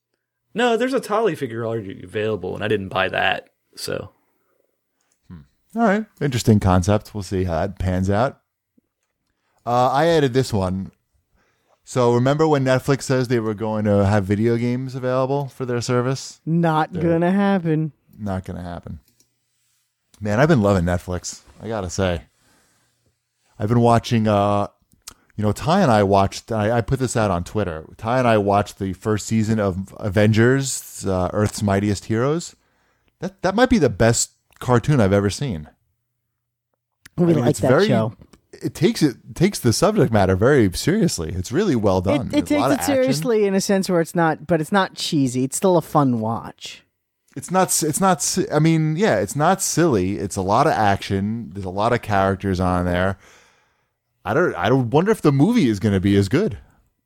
No, there's a Tali figure already available, and I didn't buy that. So All right. Interesting concept. We'll see how that pans out. Uh, I added this one. So remember when Netflix says they were going to have video games available for their service? Not They're gonna happen. Not going to happen. Man, I've been loving Netflix. I got to say. I've been watching, uh, you know, Ty and I watched, I, I put this out on Twitter. Ty and I watched the first season of Avengers, uh, Earth's Mightiest Heroes. That that might be the best cartoon I've ever seen. We I mean, like it's that very, show. It takes it takes the subject matter very seriously. It's really well done. It, it There's a lot takes of it action. seriously in a sense where it's not, but it's not cheesy. It's still a fun watch. It's not. It's not. si- I mean, yeah, it's not silly. It's a lot of action. There's a lot of characters on there. I don't. I don't wonder if the movie is going to be as good.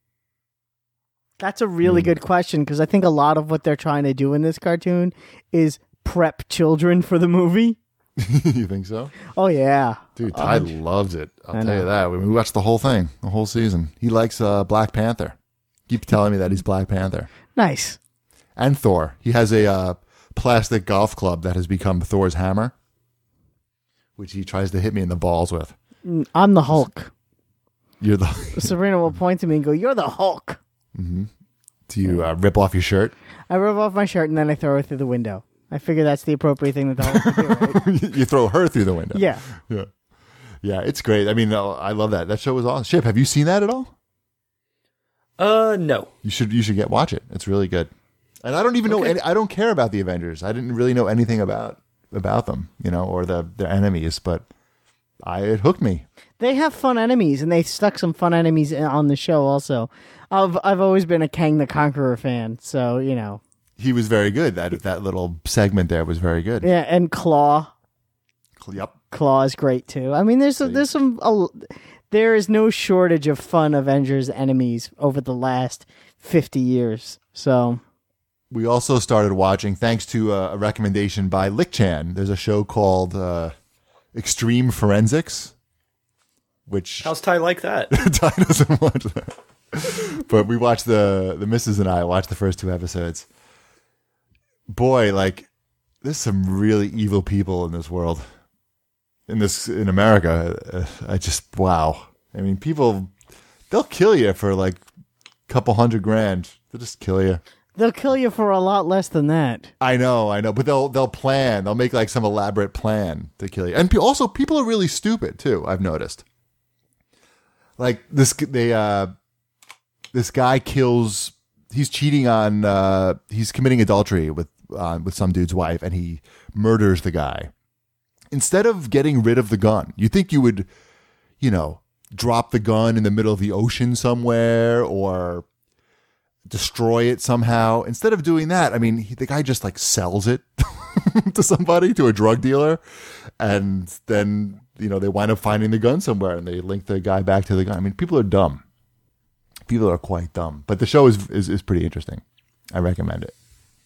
That's a really Hmm. good question because I think a lot of what they're trying to do in this cartoon is prep children for the movie. You think so, Oh yeah, dude? Ty loves it. I'll I tell you know. that. We watched the whole thing, the whole season. He likes uh, Black Panther. Keep telling me that he's Black Panther nice. and Thor. He has a uh, plastic golf club that has become Thor's hammer, which he tries to hit me in the balls with. Mm, I'm the Hulk. You're the. Sabrina will point to me and go, "You're the Hulk." Do you uh, rip off your shirt? I rip off my shirt and then I throw it through the window. I figure that's the appropriate thing that the Hulk would do, right? You throw her through the window. Yeah. Yeah. Yeah, it's great. I mean, uh, I love that. That show was awesome. Ship, have you seen that at all? Uh, no. You should you should get watch it. It's really good. And I don't even know Okay. any, I don't care about the Avengers. I didn't really know anything about about them, you know, or the their enemies, but I it hooked me. They have fun enemies, and they stuck some fun enemies in- on the show. Also, I've I've always been a Kang the Conqueror fan, so you know, He was very good. That that little segment there was very good. yeah. And Claw, Yep. Claw is great too. I mean, there's a, there's some a, there is no shortage of fun Avengers enemies over the last fifty years. So We also started watching, thanks to uh, a recommendation by Lick Chan. There's a show called uh, Extreme Forensics, which How's Ty like that? Ty doesn't watch that. But we watched the the missus and I watched the first two episodes. Boy, like there's some really evil people in this world. In this in America, uh, I just wow. I mean, people they'll kill you for like a couple hundred grand. They'll just kill you. they'll kill you for a lot less than that. I know, I know, but they'll they'll plan. They'll make like some elaborate plan to kill you. And pe- also, people are really stupid too. I've noticed. Like this, they uh, this guy kills. He's cheating on. Uh, he's committing adultery with uh, with some dude's wife, and he murders the guy. Instead of getting rid of the gun, you think you would, you know, drop the gun in the middle of the ocean somewhere or destroy it somehow. Instead of doing that, I mean, he, the guy just like sells it to somebody, to a drug dealer, and then you know they wind up finding the gun somewhere, and they link the guy back to the gun. I mean, people are dumb. People are quite dumb, but the show is is, is pretty interesting. I recommend it.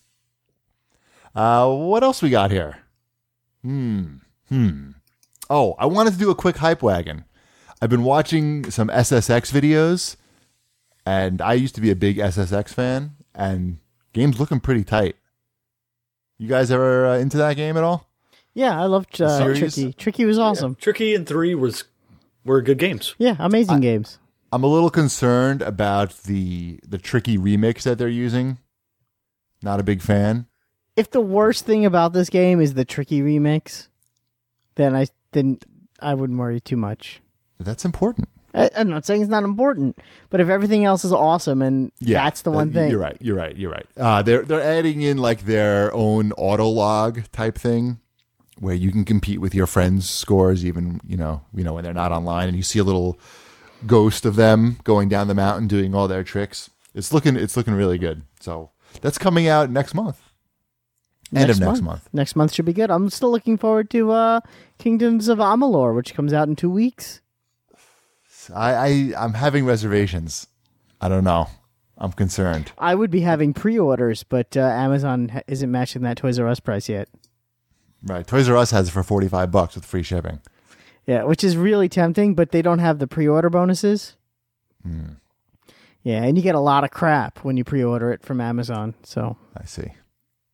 Uh, what else we got here? Hmm. Hmm. Oh, I wanted to do a quick hype wagon. I've been watching some S S X videos, and I used to be a big S S X fan, and game's looking pretty tight. You guys ever uh, into that game at all? Yeah, I loved uh, series? Tricky. Tricky was awesome. Tricky and three was were good games. Yeah, amazing games. I'm a little concerned about the the Tricky remix that they're using. Not a big fan. If the worst thing about this game is the Tricky remix, then I then I wouldn't worry too much. That's important. I, I'm not saying it's not important, but if everything else is awesome and Yeah, that's the one uh, thing, You're right. You're right. You're right. Uh, they're they're adding in like their own auto log type thing, where you can compete with your friends' scores, even you know you know when they're not online, and you see a little ghost of them going down the mountain doing all their tricks. It's looking it's looking really good. So that's coming out next month. End of next month. Next month should be good. I'm still looking forward to uh, Kingdoms of Amalur, which comes out in two weeks. I, I I'm having reservations. I don't know. I'm concerned. I would be having pre-orders, but uh, Amazon ha- isn't matching that Toys R Us price yet. Right. Toys R Us has it for forty-five bucks with free shipping. Yeah, which is really tempting, but they don't have the pre-order bonuses. Hmm. Yeah, and you get a lot of crap when you pre-order it from Amazon. So I see.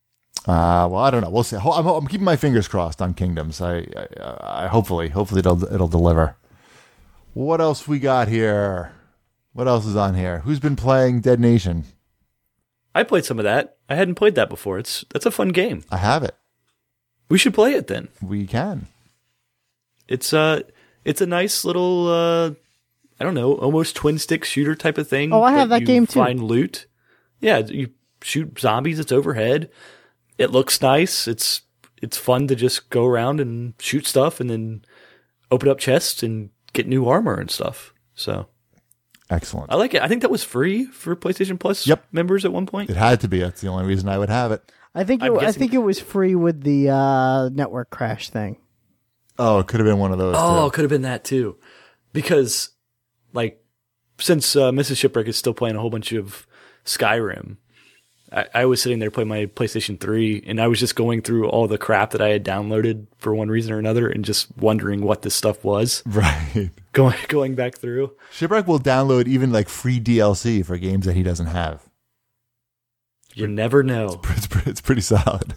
Uh, well, I don't know. We'll see. Ho- I'm, I'm keeping my fingers crossed on Kingdoms. I, I, I hopefully, hopefully it'll it'll deliver. What else we got here? What else is on here? Who's been playing Dead Nation? I played some of that. I hadn't played that before. It's that's a fun game. I have it. We should play it then. We can. It's uh it's a nice little uh I don't know, almost twin stick shooter type of thing. Oh, I have that you game too. Find loot. Yeah, you shoot zombies. It's overhead. It looks nice. It's it's fun to just go around and shoot stuff and then open up chests and get new armor and stuff. So Excellent. I like it. I think that was free for PlayStation Plus Yep. members at one point. It had to be. That's the only reason I would have it. I think it, I'm I guessing- think it was free with the uh, network crash thing. Oh, it could have been one of those. Oh, too. it could have been that too. Because, like, since uh, Missus Shipwreck is still playing a whole bunch of Skyrim, I, I was sitting there playing my PlayStation three, and I was just going through all the crap that I had downloaded for one reason or another, and just wondering what this stuff was. Right. Going going back through. Shipwreck will download even like free D L C for games that he doesn't have. You never know. It's pretty, it's pretty solid.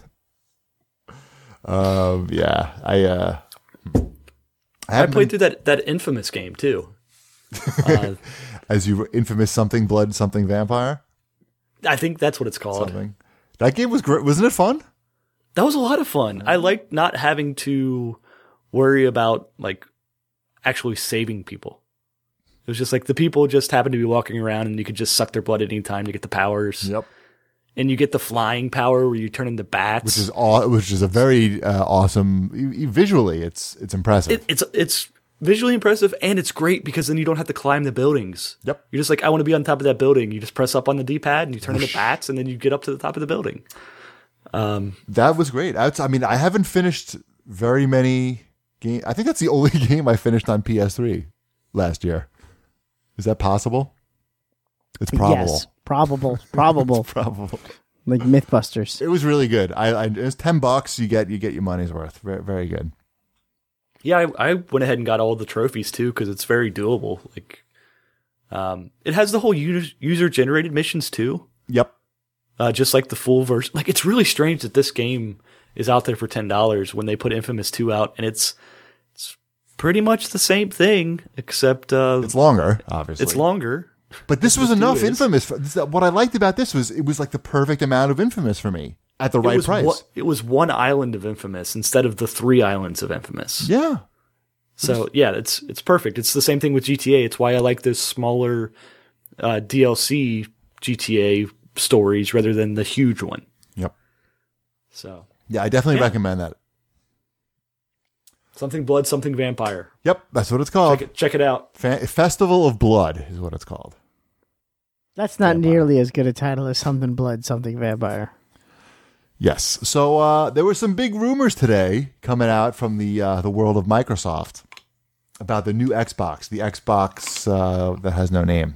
Um, yeah, I uh, I, I haven't played been- through that, that Infamous game too. Uh, as you infamous something blood something vampire I think that's what it's called. something. That game was great, wasn't it? Fun. That was a lot of fun. I liked not having to worry about like actually saving people. It was just like the people just happened to be walking around and you could just suck their blood at any time to get the powers. Yep. And you get the flying power where you turn into bats. Which is aw- which is a very uh, awesome e- e- visually. It's it's impressive. it, it's it's visually impressive and it's great because then you don't have to climb the buildings. Yep. You're just like, I want to be on top of that building. You just press up on the D-pad and you turn into bats and then you get up to the top of the building. That was great. I, I mean, I haven't finished very many games. I think that's the only game I finished on P S three last year. Is that possible? It's probable. Yes, probable, probable, Probable. like MythBusters. It was really good. I, I it's ten bucks. You get you get your money's worth. Very very good. Yeah, I, I went ahead and got all the trophies too because it's very doable. Like, um, it has the whole user generated missions too, Yep. uh, just like the full version. Like, it's really strange that this game is out there for ten dollars when they put Infamous two out, and it's it's pretty much the same thing except uh, It's longer, obviously. it's longer. But this was Infamous two enough is. Infamous. For, this- what I liked about this was it was like the perfect amount of Infamous for me at the It right was price. one- it was one island of Infamous instead of the three islands of Infamous. Yeah. So yeah, it's it's perfect. It's the same thing with G T A. It's why I like those smaller uh, D L C G T A stories rather than the huge one. Yep. So Yeah, I definitely Yeah. recommend that. something blood, something vampire. Yep, that's what it's called. Check it, check it out. Fa- Festival of Blood is what it's called. That's not Vampire. nearly as good a title as Something Blood, Something Vampire. Yes. So uh, there were some big rumors today coming out from the uh, the world of Microsoft about the new Xbox, the Xbox uh, that has no name.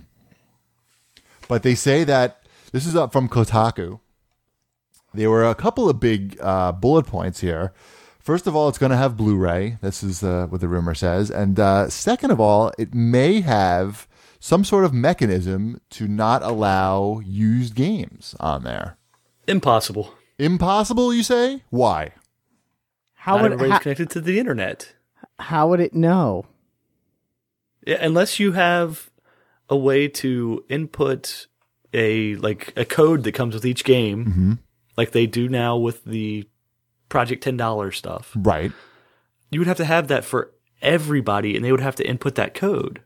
But they say that this is up from Kotaku. There were a couple of big uh, bullet points here. First of all, it's going to have Blu-ray. This is uh, what the rumor says. And uh, second of all, it may have some sort of mechanism to not allow used games on there. Impossible. Impossible, you say? Why? How Not would everybody's how, connected to the internet. how would it know? Yeah, unless you have a way to input a like a code that comes with each game, Mm-hmm. like they do now with the Project ten dollars stuff. Right. You would have to have that for everybody, and they would have to input that code.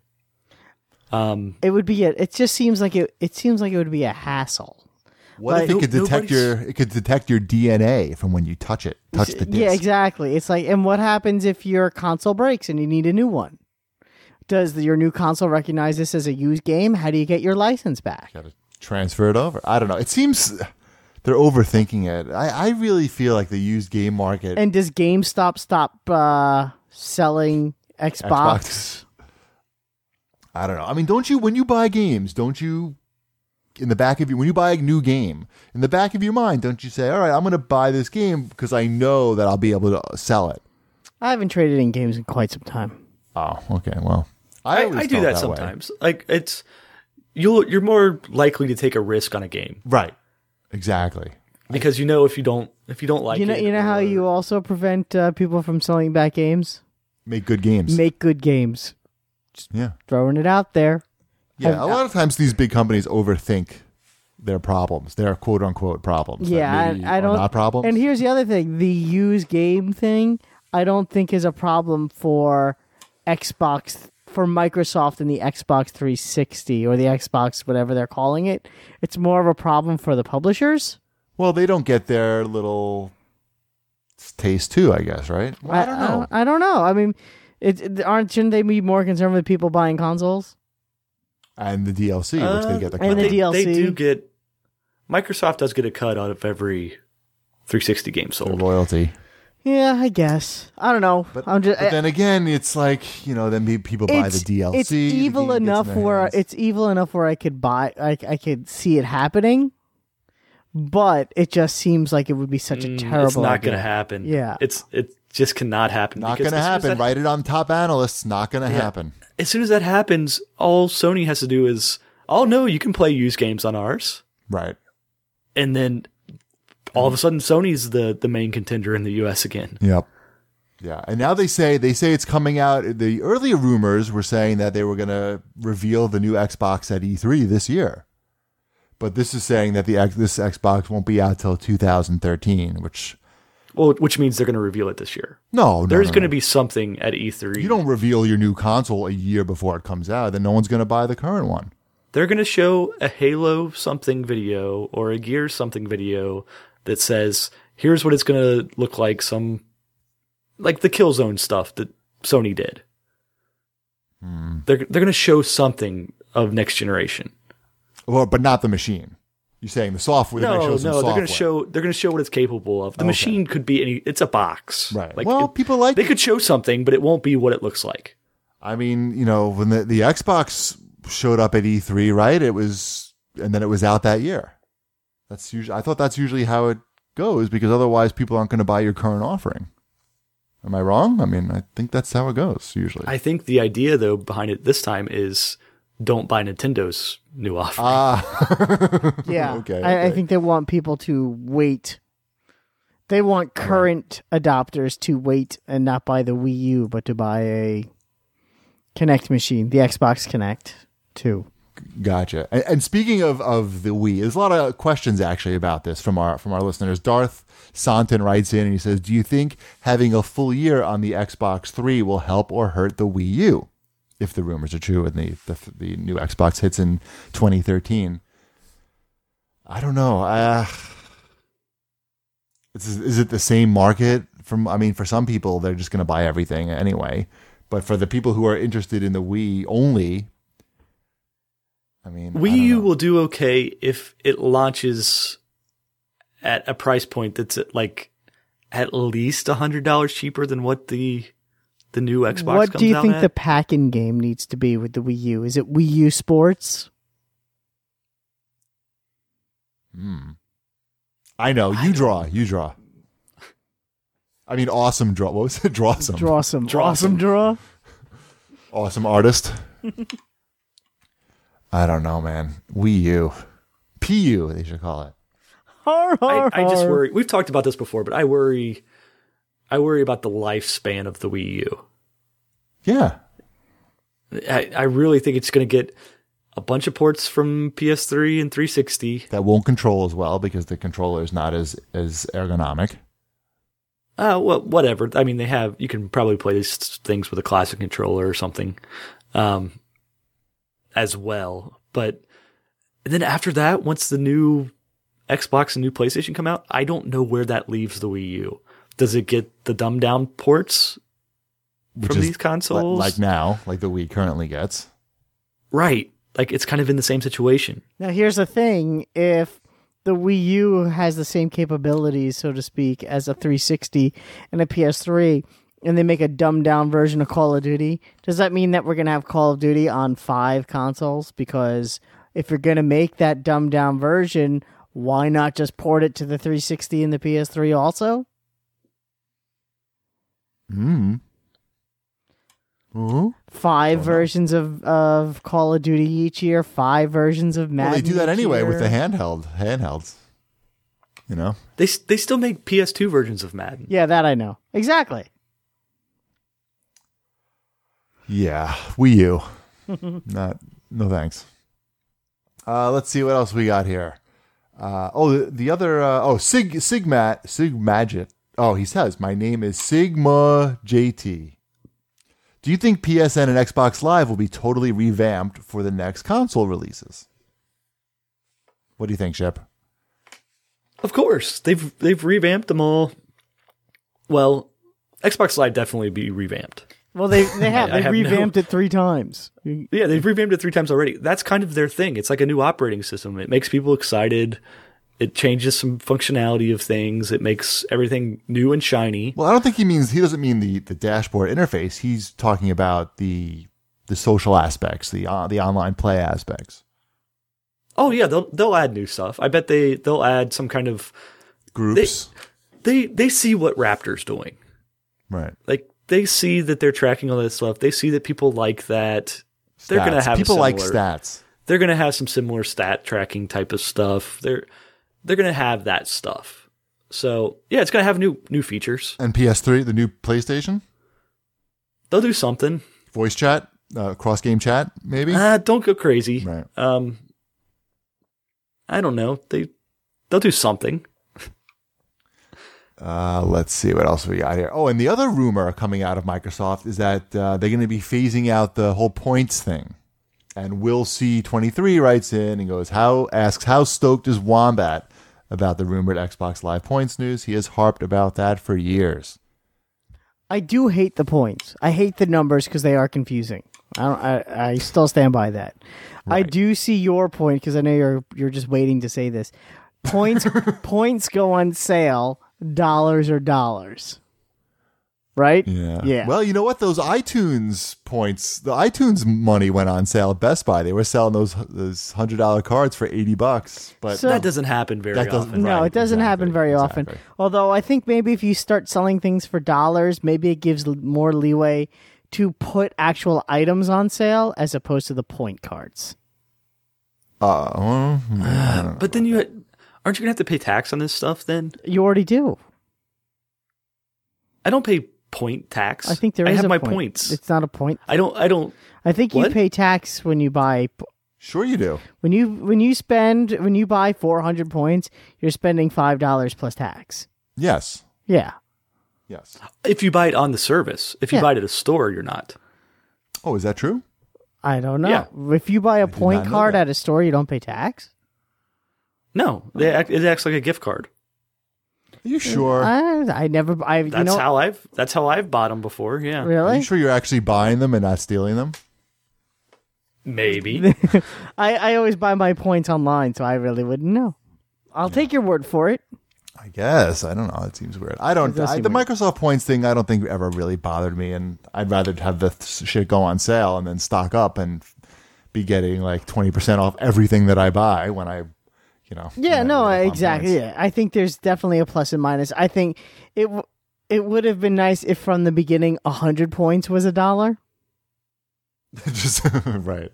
Um, It would be a. It just seems like it. It seems like it would be a hassle. What But if it no- could detect nobody's- your it could detect your D N A from when you touch it, touch the disc? Yeah, exactly. It's like, and what happens if your console breaks and you need a new one? Does the, your new console recognize this as a used game? How do you get your license back? Got to transfer it over. I don't know. It seems they're overthinking it. I, I really feel like the used game market. And does GameStop stop uh, selling Xbox? Xbox. I don't know. I mean, don't you when you buy games, don't you in the back of you when you buy a new game, in the back of your mind, don't you say, "All right, I'm going to buy this game because I know that I'll be able to sell it." I haven't traded in games in quite some time. Oh, okay. Well, I, always I do felt that, way. sometimes. Like it's you'll you're more likely to take a risk on a game Right. Exactly. because you know if you don't if you don't like you know, it, you know how or- you also prevent uh, people from selling back games? Make good games. Make good games. yeah. Throwing it out there. Yeah. A lot of times these big companies overthink their problems, their quote unquote problems. that Yeah, maybe I, I are don't. not problems. And here's the other thing: the use game thing, I don't think is a problem for Xbox, for Microsoft and the Xbox three sixty or the Xbox, whatever they're calling it. It's more of a problem for the publishers. Well, they don't get their little taste too, I guess, right? Well, I, don't know. I don't, I don't know. I mean, it, it- aren't shouldn't they be more concerned with people buying consoles? And the D L C, which they get the and the cut. D L C. They do get Microsoft does get a cut out of every three sixty game Their sold. loyalty. Yeah, I guess. I don't know. But, I'm just. but then again, it's like, you know, then pe- people buy the it's, D L C. it's the evil game gets in enough their where hands. it's evil enough where I could buy. I I could see it happening, but it just seems like it would be such a Mm, terrible. It's not idea. going to happen. Yeah. it's it just cannot happen. not because going to as soon as happen. that- Write it on top analysts. Not going to Yeah. happen. As soon as that happens, all Sony has to do is, oh no, you can play used games on ours, Right. and then all of a sudden Sony's the the main contender in the U S again. Yep. Yeah, and now they say they say it's coming out. The earlier rumors were saying that they were going to reveal the new Xbox at E three this year, but this is saying that the X, this Xbox won't be out till two thousand thirteen. Which Well, which means they're going to reveal it this year. no, no There's no, going no. to be something at E three. You don't reveal your new console a year before it comes out, then no one's going to buy the current one. They're going to show a Halo something video or a Gears something video that says, here's what it's going to look like, some like the Killzone stuff that Sony did. Hmm. They're they're going to show something of next generation. Well, but not the machine. You're saying the software? They're No, gonna no, show some they're going software. to show they're going to show what it's capable of. The Okay. machine could be any. It's a box, Right. Like Well, it- people like they it. could show something, but it won't be what it looks like. I mean, you know, when the, the Xbox showed up at E three, right? It was, and then it was out that year. That's usually, I thought that's usually how it goes because otherwise people aren't going to buy your current offering. Am I wrong? I mean, I think that's how it goes usually. I think the idea though behind it this time is don't buy Nintendo's new offering. Ah, Yeah. Okay, I, I okay. think they want people to wait. They want current adopters to wait and not buy the Wii U, but to buy a Kinect machine, the Xbox Kinect two. Gotcha. And, and speaking of, of the Wii, there's a lot of questions actually about this from our from our listeners. Darth Santon writes in and he says, "Do you think having a full year on the Xbox three will help or hurt the Wii U? If the rumors are true and the the, the new Xbox hits in twenty thirteen." I don't know. Uh, is, is it the same market? From I mean, for some people, they're just going to buy everything anyway. But for the people who are interested in the Wii only, I mean, I Wii don't U know. will do okay if it launches at a price point that's at like at least a hundred dollars cheaper than what the the new Xbox What comes do you out think at. the pack-in game needs to be with the Wii U? Is it Wii U Sports? Hmm. I know. You draw. You draw. I mean, awesome draw. What was it? Draw some. Draw some. Draw awesome some. draw. Awesome artist. I don't know, man. Wii U. P U, they should call it. Har, I, har, I just har. worry. We've talked about this before, but I worry. I worry about the lifespan of the Wii U. Yeah. I, I really think it's going to get a bunch of ports from P S three and three sixty. That won't control as well because the controller is not as, as ergonomic. Uh, well, whatever. I mean, they have. You can probably play these things with a classic controller or something, um, as well. But then after that, once the new Xbox and new PlayStation come out, I don't know where that leaves the Wii U. Does it get the dumbed down ports Which from is these consoles? Like now, like the Wii currently gets. Right. Like it's kind of in the same situation. Now, here's the thing. If the Wii U has the same capabilities, so to speak, as a three sixty and a P S three, and they make a dumbed-down version of Call of Duty, does that mean that we're going to have Call of Duty on five consoles? Because if you're going to make that dumbed-down version, why not just port it to the three sixty and the P S three also? Hmm. Ooh. Five versions of, of Call of Duty each year, five versions of Madden Well, they do that each anyway year. with the handheld handhelds. You know? They they still make P S two versions of Madden. Yeah, that I know. Exactly. Yeah, Wii U. Not, no thanks. Uh, let's see what else we got here. Uh, oh, the, the other, uh, oh, Sig, Sigmat, Sigmaget. Oh, he says, my name is Sigma J T. Do you think P S N and Xbox Live will be totally revamped for the next console releases? What do you think, Shep? Of course, they've they've revamped them all. Well, Xbox Live definitely be revamped. Well, they they have. I- I They have revamped no- it three times. Yeah, they've revamped it three times already. That's kind of their thing. It's like a new operating system. It makes people excited. It changes some functionality of things. It makes everything new and shiny. Well, I don't think he means, he doesn't mean the, the dashboard interface. He's talking about the the social aspects, the uh, the online play aspects. Oh yeah, they'll they'll add new stuff. I bet they they'll add some kind of Groups. they they see what Raptor's doing. Right. Like they see that they're tracking all this stuff. They see that people like that. They're going to Stats. have People a like similar, stats. They're going to have some similar stat tracking type of stuff. They're they're going to have that stuff. So yeah, it's going to have new new features. And P S three, the new PlayStation, They'll do something. voice chat, uh, cross game chat, maybe. Uh, don't go crazy. Right. Um, I don't know. They they'll do something. Uh, let's see what else we got here. Oh, and the other rumor coming out of Microsoft is that uh, they're going to be phasing out the whole points thing. And Will C twenty-three writes in and goes, "How asks how stoked is Wombat about the rumored Xbox Live points news? He has harped about that for years." I do hate the points. I hate the numbers because they are confusing. I don't. I, I still stand by that. I Right. do see your point because I know you're you're just waiting to say this. Points points go on sale. Dollars are dollars. Right? Yeah. Yeah. Well, you know what? Those iTunes points, the iTunes money went on sale at Best Buy. They were selling those those hundred dollar cards for eighty bucks. But So- That doesn't happen very That doesn't- often. No, Right, it doesn't happen exactly, very often. exactly. Although I think maybe if you start selling things for dollars, maybe it gives l- more leeway to put actual items on sale as opposed to the point cards. uh, well, I don't know. But then you aren't you gonna have to pay tax on this stuff? Then You already do. I don't pay point tax. I think there is I have a my point. points. It's not a point. I don't. I don't. I think you What? pay tax when you buy Sure you do. when you when you spend when you buy four hundred points, you're spending five dollars plus tax. Yes. Yeah. Yes. If you buy it on the service, if you Yeah. buy it at a store, you're not. Oh, is that true? I don't know. Yeah. If you buy a did point not know card that. at a store, you don't pay tax? No, they act, it acts like a gift card. Are you sure? I, I never I you That's know how I've. That's how I've bought them before. Yeah, Are really? you sure you're actually buying them and not stealing them? maybe. I, I always buy my points online, so I really wouldn't know. I'll take your word for it. I guess. I don't know. It seems weird. I don't. It does I, seem the weird. Microsoft points thing, I don't think ever really bothered me, and I'd rather have the th- shit go on sale and then stock up and be getting like twenty percent off everything that I buy when I, you know. Yeah, when no, I read up on exactly. points. Yeah, I think there's definitely a plus and minus. I think it w- it would have been nice if from the beginning a hundred points was a dollar. Just right.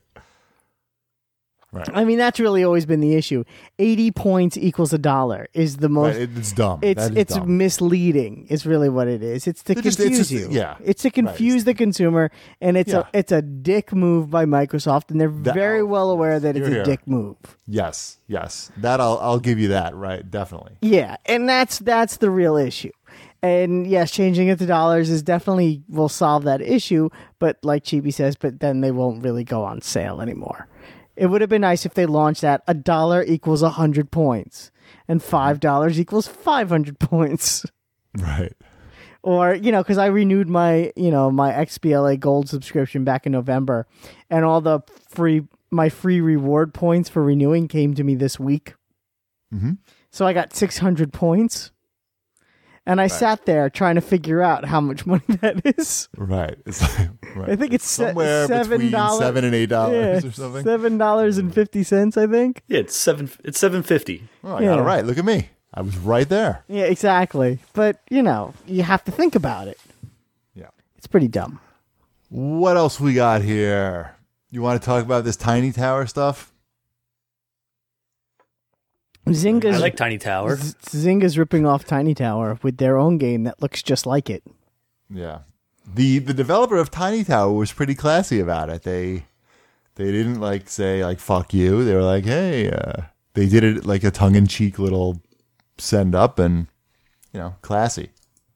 Right. I mean, that's really always been the issue. Eighty points equals a dollar is the most. Right, it- it's dumb. It's That is it's dumb. misleading. Is really what it is. It's to They're confuse just- it's just- you. yeah. it's to confuse the consumer, and it's Yeah. a it's a dick move by Microsoft, and they're That- very well aware that it's Here, a here. dick move. Yes, yes. That I'll I'll give you that. Right, definitely. Yeah, and that's that's the real issue. And yes, changing it to dollars is definitely will solve that issue. But like Chibi says, but then they won't really go on sale anymore. It would have been nice if they launched that a dollar equals a hundred points, and five dollars equals five hundred points. Right. Or you know, because I renewed my you know my X B L A Gold subscription back in November, and all the free my free reward points for renewing came to me this week. Mm-hmm. So I got six hundred points. And I sat there trying to figure out how much money that is. Right. It's like, right. I think it's se- somewhere seven between dollars, seven and eight dollars yeah, or something. Seven dollars and fifty cents, I think. Yeah, it's seven. It's seven fifty. Oh, I Yeah. got it right. Look at me. I was right there. Yeah, exactly. But you know, you have to think about it. Yeah. It's pretty dumb. What else we got here? You want to talk about this Tiny Tower stuff? Zynga's I like Tiny Tower. Z- Zynga's ripping off Tiny Tower with their own game that looks just like it. Yeah. The the developer of Tiny Tower was pretty classy about it. They they didn't like say like fuck you. They were like, hey, uh, they did it like a tongue in cheek little send up and you know, classy.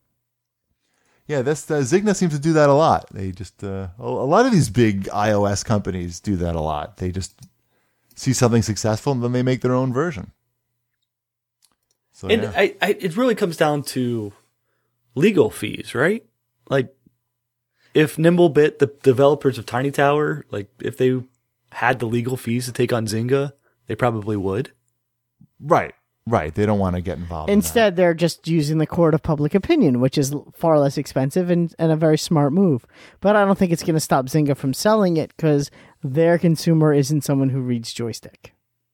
Yeah, that's uh, Zynga seems to do that a lot. They just uh, a a lot of these big iOS companies do that a lot. They just see something successful and then they make their own version. So And yeah. I, I, it really comes down to legal fees, right? Like, if Nimblebit, the developers of Tiny Tower, like, if they had the legal fees to take on Zynga, they probably would. Right, right. They don't want to get involved. Instead, they're just using the court of public opinion, which is far less expensive and, and a very smart move. But I don't think it's going to stop Zynga from selling it because their consumer isn't someone who reads joystick.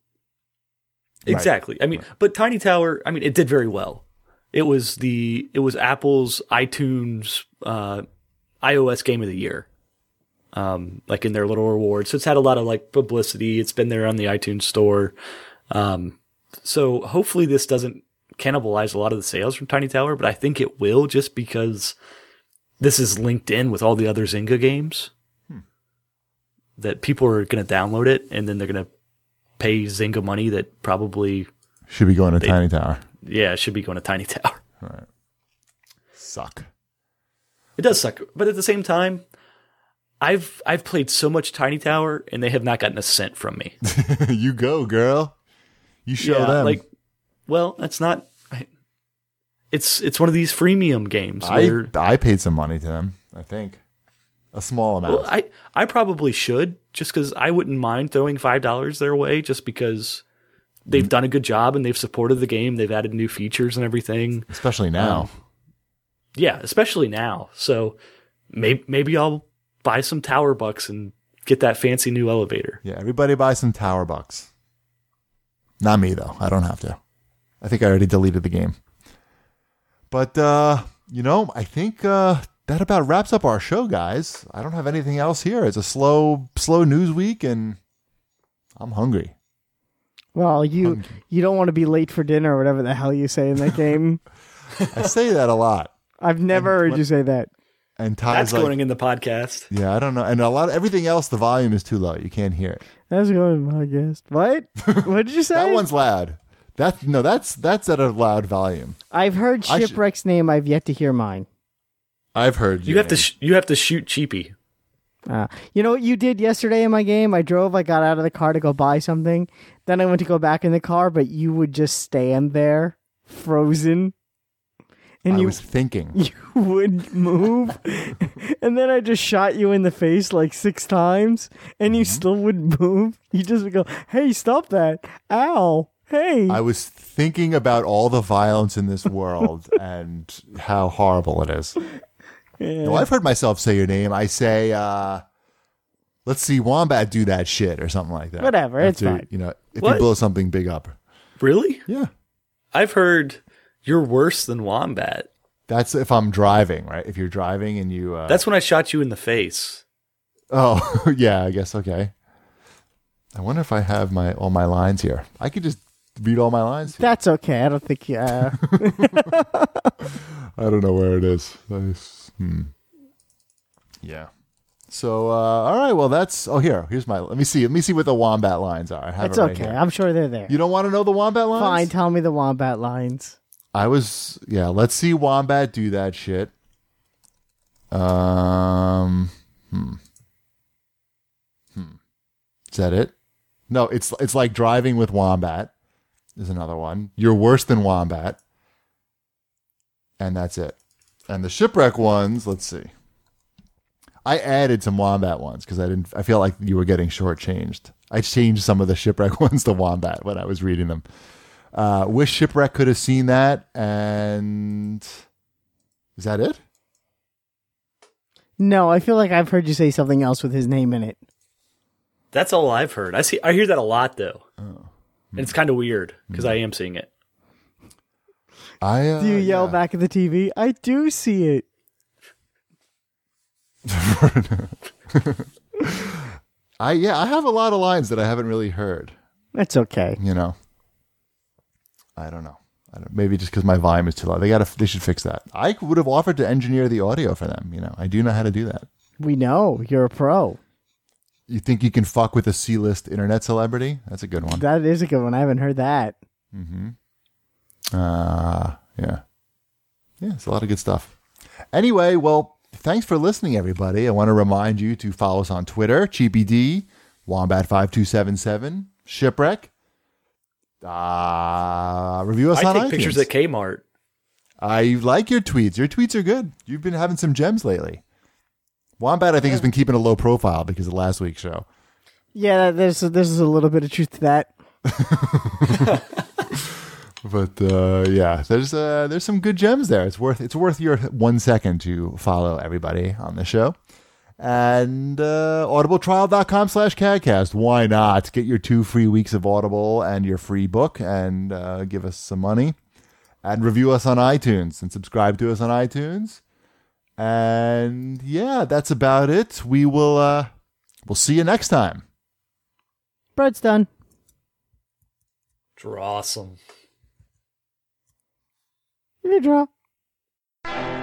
Exactly. I mean, Right. but Tiny Tower, I mean, it did very well. It was the it was Apple's iTunes uh, iOS Game of the Year, um, like in their little rewards. So it's had a lot of like publicity. It's been there on the iTunes store. Um, so hopefully this doesn't cannibalize a lot of the sales from Tiny Tower, but I think it will just because this is linked in with all the other Zynga games. Hmm. That people are going to download it and then they're going to pay Zynga money that probably should be going to They- Tiny Tower. yeah, it should be going to Tiny Tower. Right. Suck. It does suck, but at the same time, I've I've played so much Tiny Tower, and they have not gotten a cent from me. You go, girl. You show them. like, well, that's not. I- It's it's one of these freemium games. I Where, I paid some money to them. I think a small amount. well, I I probably should just because I wouldn't mind throwing five dollars their way, just because they've done a good job and they've supported the game. They've added new features and everything. Especially now. Um, Yeah, especially now. So maybe maybe I'll buy some Tower Bucks and get that fancy new elevator. Yeah, everybody buy some Tower Bucks. Not me though. I don't have to. I think I already deleted the game. But uh, you know, I think uh, that about wraps up our show, guys. I don't have anything else here. It's a slow, slow news week, and I'm hungry. Well, you Hungry. you don't want to be late for dinner or whatever the hell you say in that game. I say that a lot, I've never And heard what- you say that. and Ty's That's like, going in the podcast. yeah, I don't know, and a lot of everything else, the volume is too low. You can't hear it. That's going, I guess. What? What did you say? That one's loud. That no, that's that's at a loud volume. I've heard I should- Shipwreck's name. I've yet to hear mine. I've heard You your have to name. sh- you have to shoot Cheapy. Uh, you know what you did yesterday in my game? I drove, I got out of the car to go buy something. Then I went to go back in the car, but you would just stand there, frozen. And I you, was thinking. you wouldn't move. And then I just shot you in the face like six times, and you Mm-hmm. still wouldn't move. You just would go, hey, stop that. Ow. Hey. I was thinking about all the violence in this world and how horrible it is. Yeah. No, I've heard myself say your name. I say, uh, let's see Wombat do that shit or something like that. Whatever, it's After, fine. You know, if What? you blow something big up. Really? Yeah. I've heard you're worse than Wombat. That's if I'm driving, right? If you're driving and you... Uh, That's when I shot you in the face. Oh, yeah, I guess. Okay. I wonder if I have my all my lines here. I could just read all my lines here. That's okay. I don't think, uh, I don't know where it is. Nice. Hmm. Yeah. So, uh, all right. Well, that's. Oh, here. Here's my. Let me see. Let me see what the Wombat lines are. I have it's it right okay. here. I'm sure they're there. You don't want to know the Wombat lines? Fine, tell me the Wombat lines. I was. Yeah. Let's see Wombat do that shit. Um. Hmm. Hmm. Is that it? No. It's it's like driving with Wombat. Is another one. You're worse than Wombat. And that's it. And the shipwreck ones. Let's see. I added some Wombat ones because I didn't. I feel like you were getting shortchanged. I changed some of the shipwreck ones to Wombat when I was reading them. Uh, wish shipwreck could have seen that. And is that it? No, I feel like I've heard you say something else with his name in it. That's all I've heard. I see. I hear that a lot though, Oh. and it's kind of weird because I am seeing it. I uh, Do you yell yeah. back at the T V? I do see it. I yeah. I have a lot of lines that I haven't really heard. That's okay. You know. I don't know. I don't, maybe just because my volume is too loud. They got to. They should fix that. I would have offered to engineer the audio for them. You know, I do know how to do that. We know you're a pro. You think you can fuck with a C-list internet celebrity? That's a good one. That is a good one. I haven't heard that. Mm-hmm. Uh, yeah. Yeah, it's a lot of good stuff. Anyway, well, thanks for listening, everybody. I want to remind you to follow us on Twitter, Cheapy D, Wombat five two seven seven, Shipwreck. Uh, review us I on take iTunes. pictures at Kmart. I like your tweets. Your tweets are good. You've been having some gems lately. Wombat, I think, has been keeping a low profile because of last week's show. Yeah, there's there's a little bit of truth to that. But uh, yeah, there's uh, there's some good gems there. It's worth it's worth your one second to follow everybody on the show. And uh, audibletrial.com slash cadcast. Why not? Get your two free weeks of Audible and your free book and uh, give us some money. And review us on iTunes and subscribe to us on iTunes. And yeah, that's about it. We will uh, we'll see you next time. Bread's done. You're awesome. You draw.